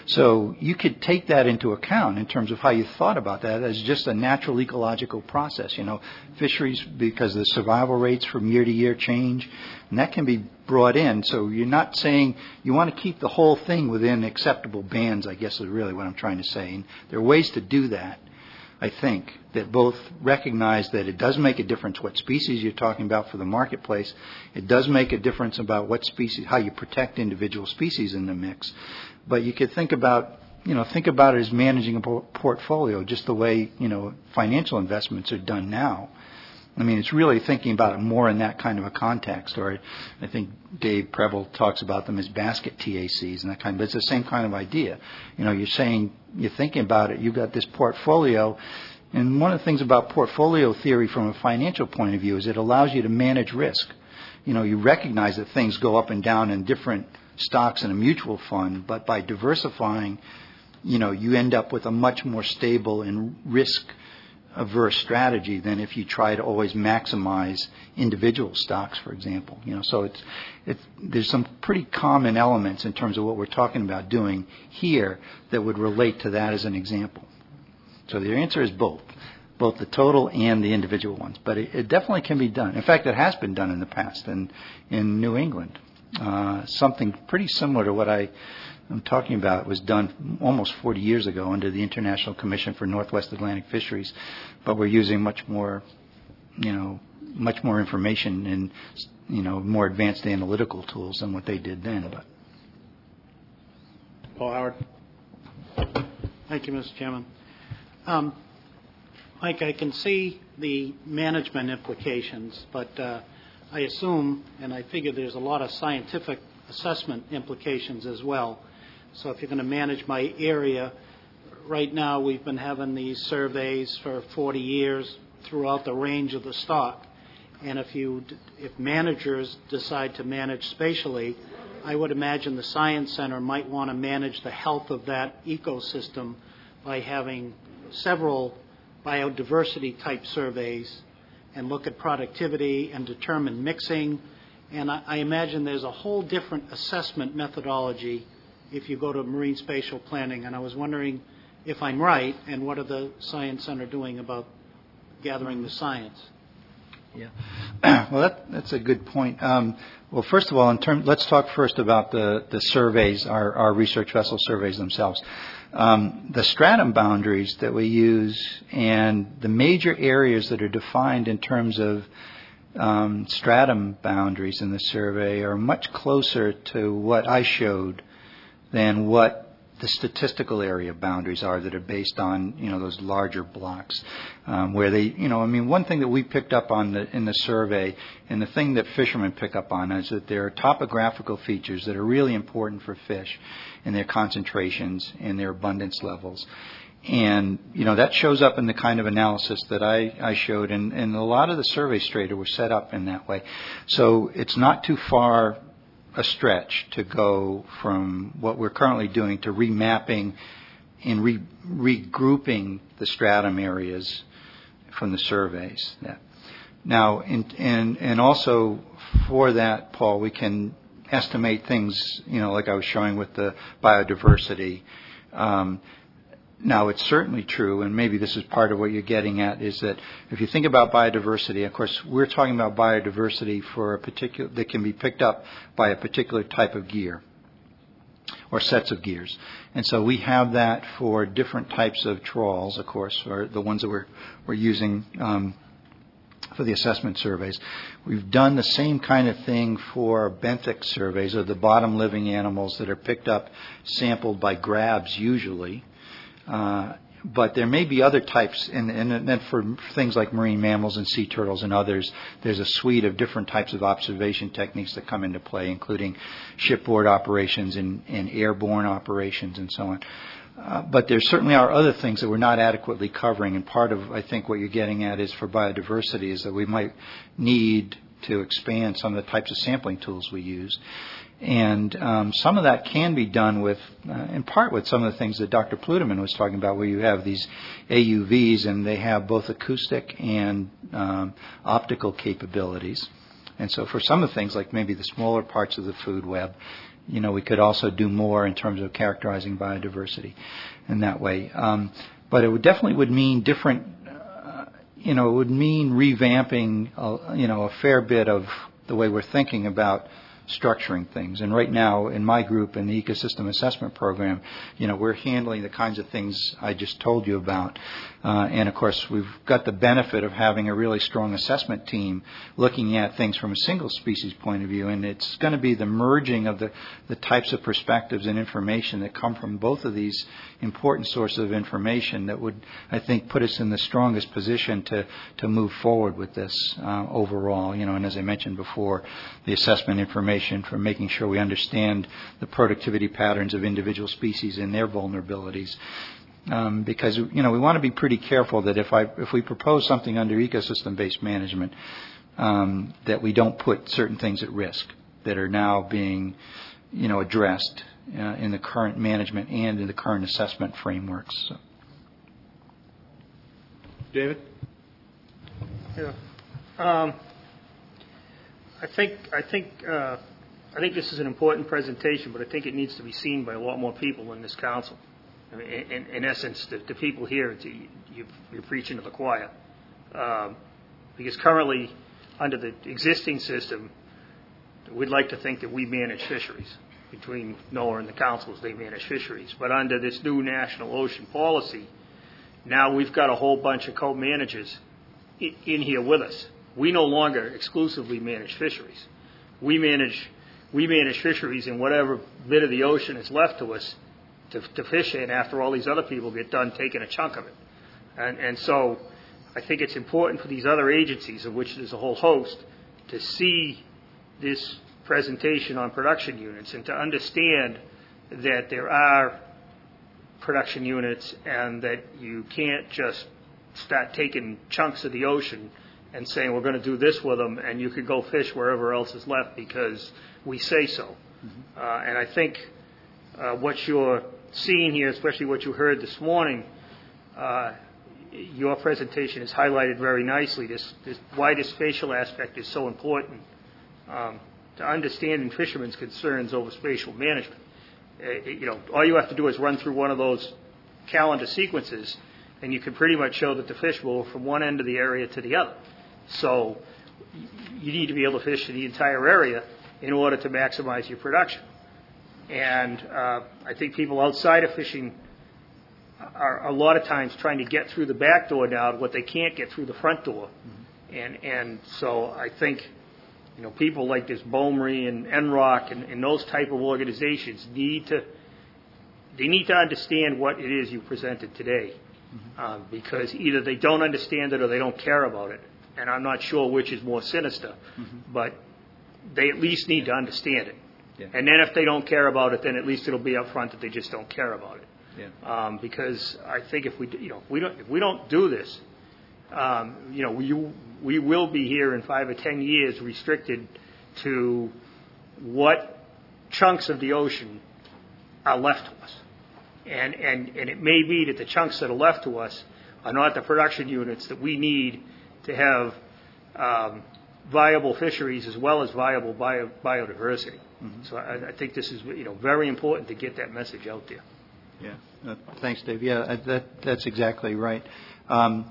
So you could take that into account in terms of how you thought about that as just a natural ecological process. You know, fisheries, because the survival rates from year to year change, and that can be brought in. So you're not saying you want to keep the whole thing within acceptable bands, I guess is really what I'm trying to say. And there are ways to do that, I think, that both recognize that it does make a difference what species you're talking about for the marketplace. It does make a difference about what species, how you protect individual species in the mix. But you could think about, you know, think about it as managing a portfolio, just the way, you know, financial investments are done now. I mean, it's really thinking about it more in that kind of a context. Or I think Dave Preble talks about them as basket T A Cs and that kind of, but it's the same kind of idea. You know, you're saying, you're thinking about it, you've got this portfolio. And one of the things about portfolio theory from a financial point of view is it allows you to manage risk. You know, you recognize that things go up and down in different stocks in a mutual fund, but by diversifying, you know, you end up with a much more stable and risk-averse strategy than if you try to always maximize individual stocks, for example. You know, so it's, it's there's some pretty common elements in terms of what we're talking about doing here that would relate to that as an example. So the answer is both, both the total and the individual ones. But it, it definitely can be done. In fact, it has been done in the past in, in New England. Uh, something pretty similar to what I, I'm talking about was done almost forty years ago under the International Commission for Northwest Atlantic Fisheries, but we're using much more, you know, much more information and, you know, more advanced analytical tools than what they did then. But Paul Howard. Thank you, Mister Chairman. Um, Mike, I can see the management implications, but uh, I assume, and I figure there's a lot of scientific assessment implications as well. So if you're going to manage my area, right now we've been having these surveys for forty years throughout the range of the stock. And if you, if managers decide to manage spatially, I would imagine the Science Center might want to manage the health of that ecosystem by having several biodiversity type surveys and look at productivity and determine mixing. And I, I imagine there's a whole different assessment methodology if you go to marine spatial planning. And I was wondering if I'm right, and what are the Science Center doing about gathering the science? Yeah. Well, that, that's a good point. Um, well, first of all, in term, let's talk first about the, the surveys, our, our research vessel surveys themselves. Um, the stratum boundaries that we use and the major areas that are defined in terms of um, stratum boundaries in the survey are much closer to what I showed than what the statistical area boundaries are that are based on, you know, those larger blocks, um, where they, you know, I mean, one thing that we picked up on the, in the survey, and the thing that fishermen pick up on, is that there are topographical features that are really important for fish and their concentrations and their abundance levels. And, you know, that shows up in the kind of analysis that I, I showed, and, and a lot of the survey strata were set up in that way. So it's not too far a stretch to go from what we're currently doing to remapping and re- regrouping the stratum areas from the surveys. Yeah. Now, in, and, and also for that, Paul, we can estimate things, you know, like I was showing with the biodiversity. Um, Now, it's certainly true, and maybe this is part of what you're getting at, is that if you think about biodiversity, of course, we're talking about biodiversity for a particular, that can be picked up by a particular type of gear or sets of gears. And so we have that for different types of trawls, of course, or the ones that we're, we're using um, for the assessment surveys. We've done the same kind of thing for benthic surveys, or the bottom living animals that are picked up, sampled by grabs usually. Uh, but there may be other types, and, and then for things like marine mammals and sea turtles and others, there's a suite of different types of observation techniques that come into play, including shipboard operations and, and airborne operations and so on. Uh, but there certainly are other things that we're not adequately covering, and part of, I think, what you're getting at is for biodiversity is that we might need to expand some of the types of sampling tools we use. And um, some of that can be done with, uh, in part with some of the things that Doctor Pluterman was talking about, where you have these A U Vs and they have both acoustic and um, optical capabilities. And so for some of the things, like maybe the smaller parts of the food web, you know, we could also do more in terms of characterizing biodiversity in that way. Um, but it would definitely would mean different, uh, you know, it would mean revamping, uh, you know, a fair bit of the way we're thinking about structuring things. And right now, in my group, in the Ecosystem Assessment Program, you know, we're handling the kinds of things I just told you about. Uh, and, of course, we've got the benefit of having a really strong assessment team looking at things from a single species point of view. And it's going to be the merging of the, the types of perspectives and information that come from both of these important sources of information that would, I think, put us in the strongest position to, to move forward with this uh, overall. You know, and as I mentioned before, the assessment information for making sure we understand the productivity patterns of individual species and their vulnerabilities. Um, because, you know, we want to be pretty careful that if I if we propose something under ecosystem-based management, um, that we don't put certain things at risk that are now being, you know, addressed uh, in the current management and in the current assessment frameworks. So. David? Yeah. Um, I think I think uh, I think this is an important presentation, but I think it needs to be seen by a lot more people in this council. I mean, in, in essence, the, the people here, to, you, you're preaching to the choir, um, because currently, under the existing system, we'd like to think that we manage fisheries. Between NOAA and the councils, they manage fisheries. But under this new national ocean policy, now we've got a whole bunch of co-managers in, in here with us. We no longer exclusively manage fisheries. We manage we manage fisheries in whatever bit of the ocean is left to us to, to fish in after all these other people get done taking a chunk of it. And, and so I think it's important for these other agencies, of which there's a whole host, to see this presentation on production units and to understand that there are production units and that you can't just start taking chunks of the ocean and saying we're going to do this with them and you could go fish wherever else is left because we say so. Mm-hmm. Uh, and I think uh, what you're seeing here, especially what you heard this morning, uh, your presentation is highlighted very nicely. This, this why this spatial aspect is so important um, to understanding fishermen's concerns over spatial management. Uh, you know, all you have to do is run through one of those calendar sequences, and you can pretty much show that the fish will go from one end of the area to the other. So you need to be able to fish in the entire area in order to maximize your production. And uh, I think people outside of fishing are a lot of times trying to get through the back door now what they can't get through the front door. Mm-hmm. And and so I think, you know, people like this BOMRI and N R O C and, and those type of organizations need to, they need to understand what it is you presented today. Mm-hmm. uh, because either they don't understand it or they don't care about it. And I'm not sure which is more sinister, mm-hmm. but they at least need to understand it. Yeah. And then if they don't care about it, then at least it'll be up front that they just don't care about it. Yeah. Um, because I think if we, you know, if we don't, if we don't do this, um, you know, we we will be here in five or ten years restricted to what chunks of the ocean are left to us, and and and it may be that the chunks that are left to us are not the production units that we need to have um, viable fisheries as well as viable bio, biodiversity. Mm-hmm. So I, I think this is, you know, very important to get that message out there. Yeah. Uh, thanks, Dave. Yeah, that, that's exactly right. Um,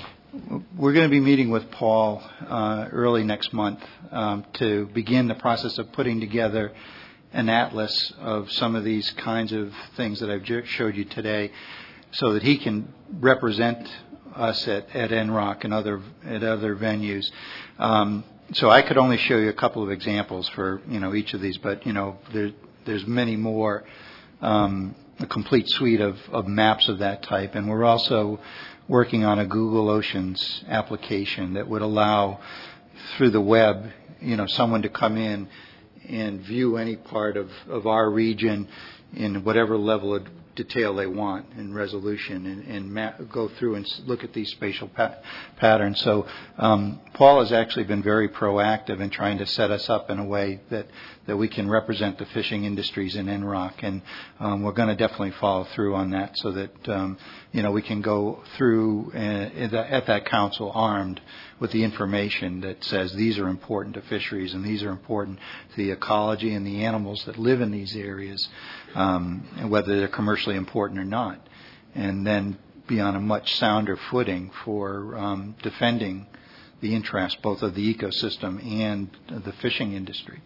we're going to be meeting with Paul uh, early next month um, to begin the process of putting together an atlas of some of these kinds of things that I've showed you today so that he can represent us at, at N R O C and other at other venues. Um, so I could only show you a couple of examples for you know each of these, but you know there, there's many more. Um, a complete suite of, of maps of that type, and we're also working on a Google Oceans application that would allow through the web, you know, someone to come in and view any part of, of our region in whatever level of detail they want and resolution, and, and map, go through and look at these spatial pa- patterns. So um, Paul has actually been very proactive in trying to set us up in a way that, that we can represent the fishing industries in N R O C, and um, we're going to definitely follow through on that so that um, you know we can go through uh, at that council armed with the information that says these are important to fisheries and these are important to the ecology and the animals that live in these areas, um, and whether they're commercially important or not, and then be on a much sounder footing for um, defending the interests both of the ecosystem and the fishing industry.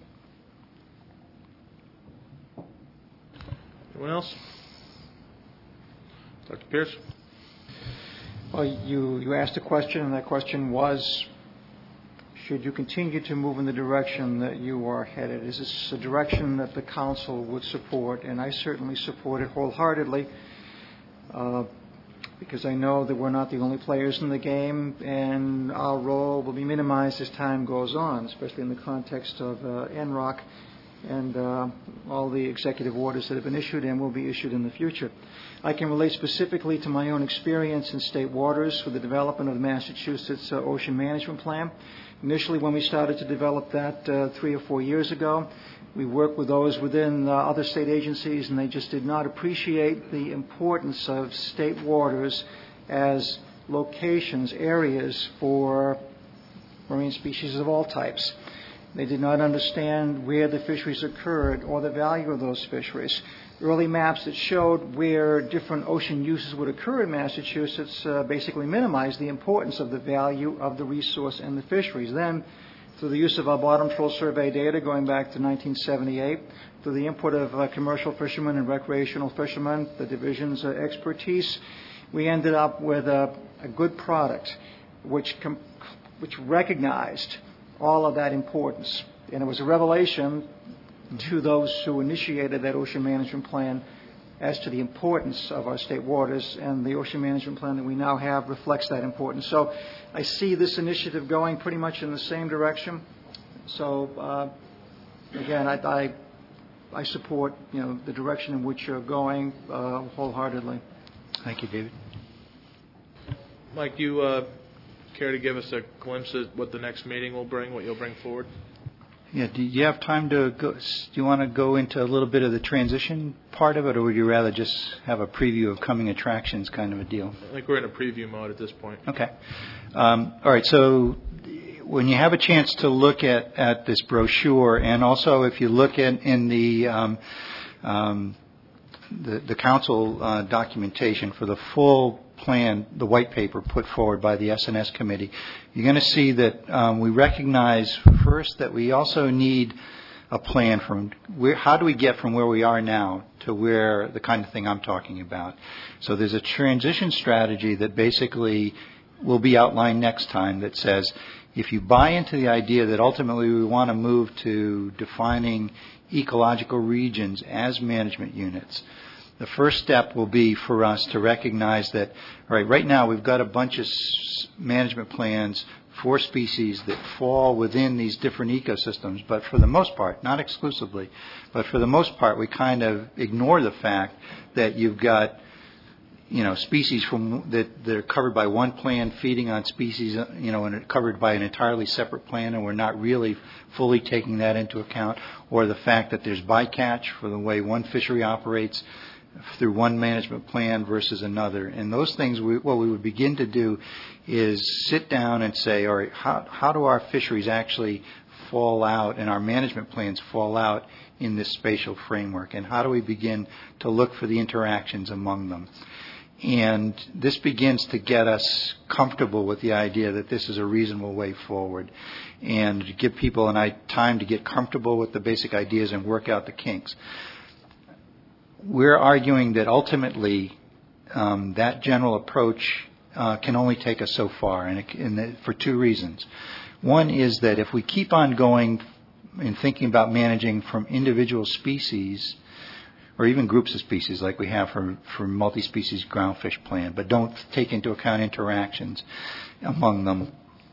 Anyone else? Doctor Pierce? Well, you, you asked a question, and that question was, should you continue to move in the direction that you are headed? Is this a direction that the council would support? And I certainly support it wholeheartedly, uh, because I know that we're not the only players in the game, and our role will be minimized as time goes on, especially in the context of uh, N R O C and uh, all the executive orders that have been issued and will be issued in the future. I can relate specifically to my own experience in state waters with the development of the Massachusetts uh, Ocean Management Plan. Initially, when we started to develop that uh, three or four years ago, we worked with those within uh, other state agencies, and they just did not appreciate the importance of state waters as locations, areas for marine species of all types. They did not understand where the fisheries occurred or the value of those fisheries. Early maps that showed where different ocean uses would occur in Massachusetts uh, basically minimized the importance of the value of the resource and the fisheries. Then, through the use of our bottom troll survey data going back to nineteen seventy-eight, through the input of uh, commercial fishermen and recreational fishermen, the division's uh, expertise, we ended up with a, a good product which, com- which recognized all of that importance. And it was a revelation to those who initiated that ocean management plan as to the importance of our state waters, and the ocean management plan that we now have reflects that importance. So I see this initiative going pretty much in the same direction. So uh, again, I, I, I support you know the direction in which you're going uh, wholeheartedly. Thank you, David. Mike, do you uh, care to give us a glimpse at what the next meeting will bring, what you'll bring forward? Yeah, do you have time to go, do you want to go into a little bit of the transition part of it, or would you rather just have a preview of coming attractions kind of a deal? I think we're in a preview mode at this point. Okay. Um, all right, so when you have a chance to look at, at this brochure, and also if you look at in the um, um, the, the council uh, documentation for the full plan, the white paper put forward by the S and S committee, you're going to see that um, we recognize first that we also need a plan from where, how do we get from where we are now to where the kind of thing I'm talking about. So there's a transition strategy that basically will be outlined next time that says if you buy into the idea that ultimately we want to move to defining ecological regions as management units, the first step will be for us to recognize that, all right, right now we've got a bunch of s- management plans for species that fall within these different ecosystems, but for the most part, not exclusively, but for the most part, we kind of ignore the fact that you've got, you know, species from that they're covered by one plan feeding on species, you know, and covered by an entirely separate plan, and we're not really fully taking that into account, or the fact that there's bycatch for the way one fishery operates through one management plan versus another. And those things, we, what we would begin to do is sit down and say, all right, how, how do our fisheries actually fall out and our management plans fall out in this spatial framework? And how do we begin to look for the interactions among them? And this begins to get us comfortable with the idea that this is a reasonable way forward, and to give people an time to get comfortable with the basic ideas and work out the kinks. We're arguing that ultimately um, that general approach uh, can only take us so far, and, it, and the, for two reasons. One is that if we keep on going and thinking about managing from individual species, or even groups of species like we have for, for multi-species groundfish plan, but don't take into account interactions among them,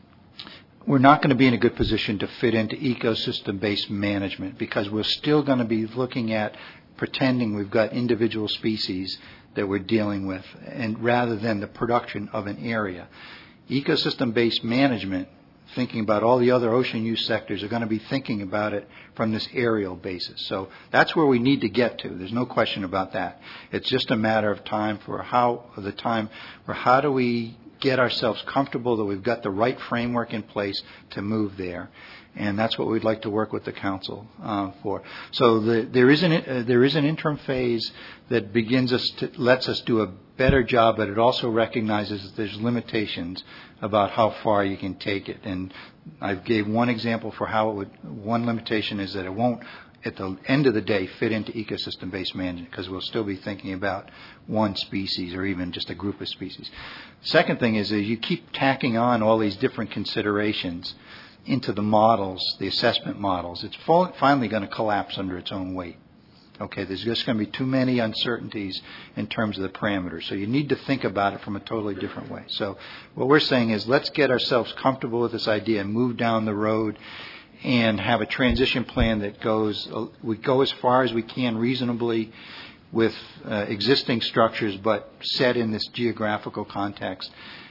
we're not going to be in a good position to fit into ecosystem-based management, because we're still going to be looking at pretending we've got individual species that we're dealing with, and rather than the production of an area. Ecosystem-based management, thinking about all the other ocean use sectors, are going to be thinking about it from this aerial basis. So that's where we need to get to. There's no question about that. It's just a matter of time for how the time for how do we get ourselves comfortable that we've got the right framework in place to move there. And that's what we'd like to work with the council uh, for. So the, there is an uh, there is an interim phase that begins us to, lets us do a better job, but it also recognizes that there's limitations about how far you can take it. And I gave one example for how it would. One limitation is that it won't, at the end of the day, fit into ecosystem-based management, because we'll still be thinking about one species or even just a group of species. Second thing is that you keep tacking on all these different considerations into the models, the assessment models. It's finally going to collapse under its own weight. Okay, there's just going to be too many uncertainties in terms of the parameters. So you need to think about it from a totally different way. So what we're saying is, let's get ourselves comfortable with this idea and move down the road and have a transition plan that goes, uh, we go as far as we can reasonably with uh, existing structures, but set in this geographical context,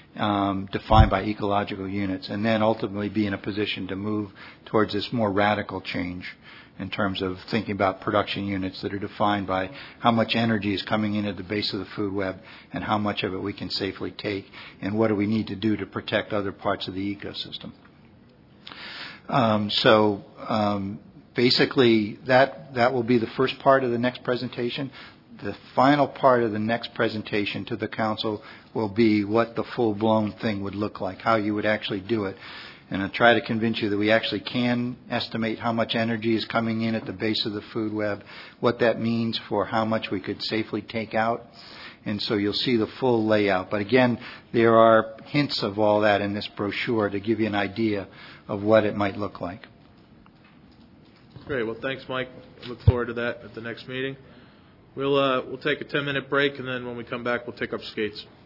um, defined by ecological units, and then ultimately be in a position to move towards this more radical change in terms of thinking about production units that are defined by how much energy is coming in at the base of the food web and how much of it we can safely take, and what do we need to do to protect other parts of the ecosystem. Um, so um, basically that that will be the first part of the next presentation. The final part of the next presentation to the council will be what the full-blown thing would look like, how you would actually do it. And I'll try to convince you that we actually can estimate how much energy is coming in at the base of the food web, what that means for how much we could safely take out. And so you'll see the full layout. But again, there are hints of all that in this brochure to give you an idea of what it might look like. Great. Well, thanks, Mike. I look forward to that at the next meeting. We'll uh, we'll take a ten minute break, and then when we come back, we'll take up skates.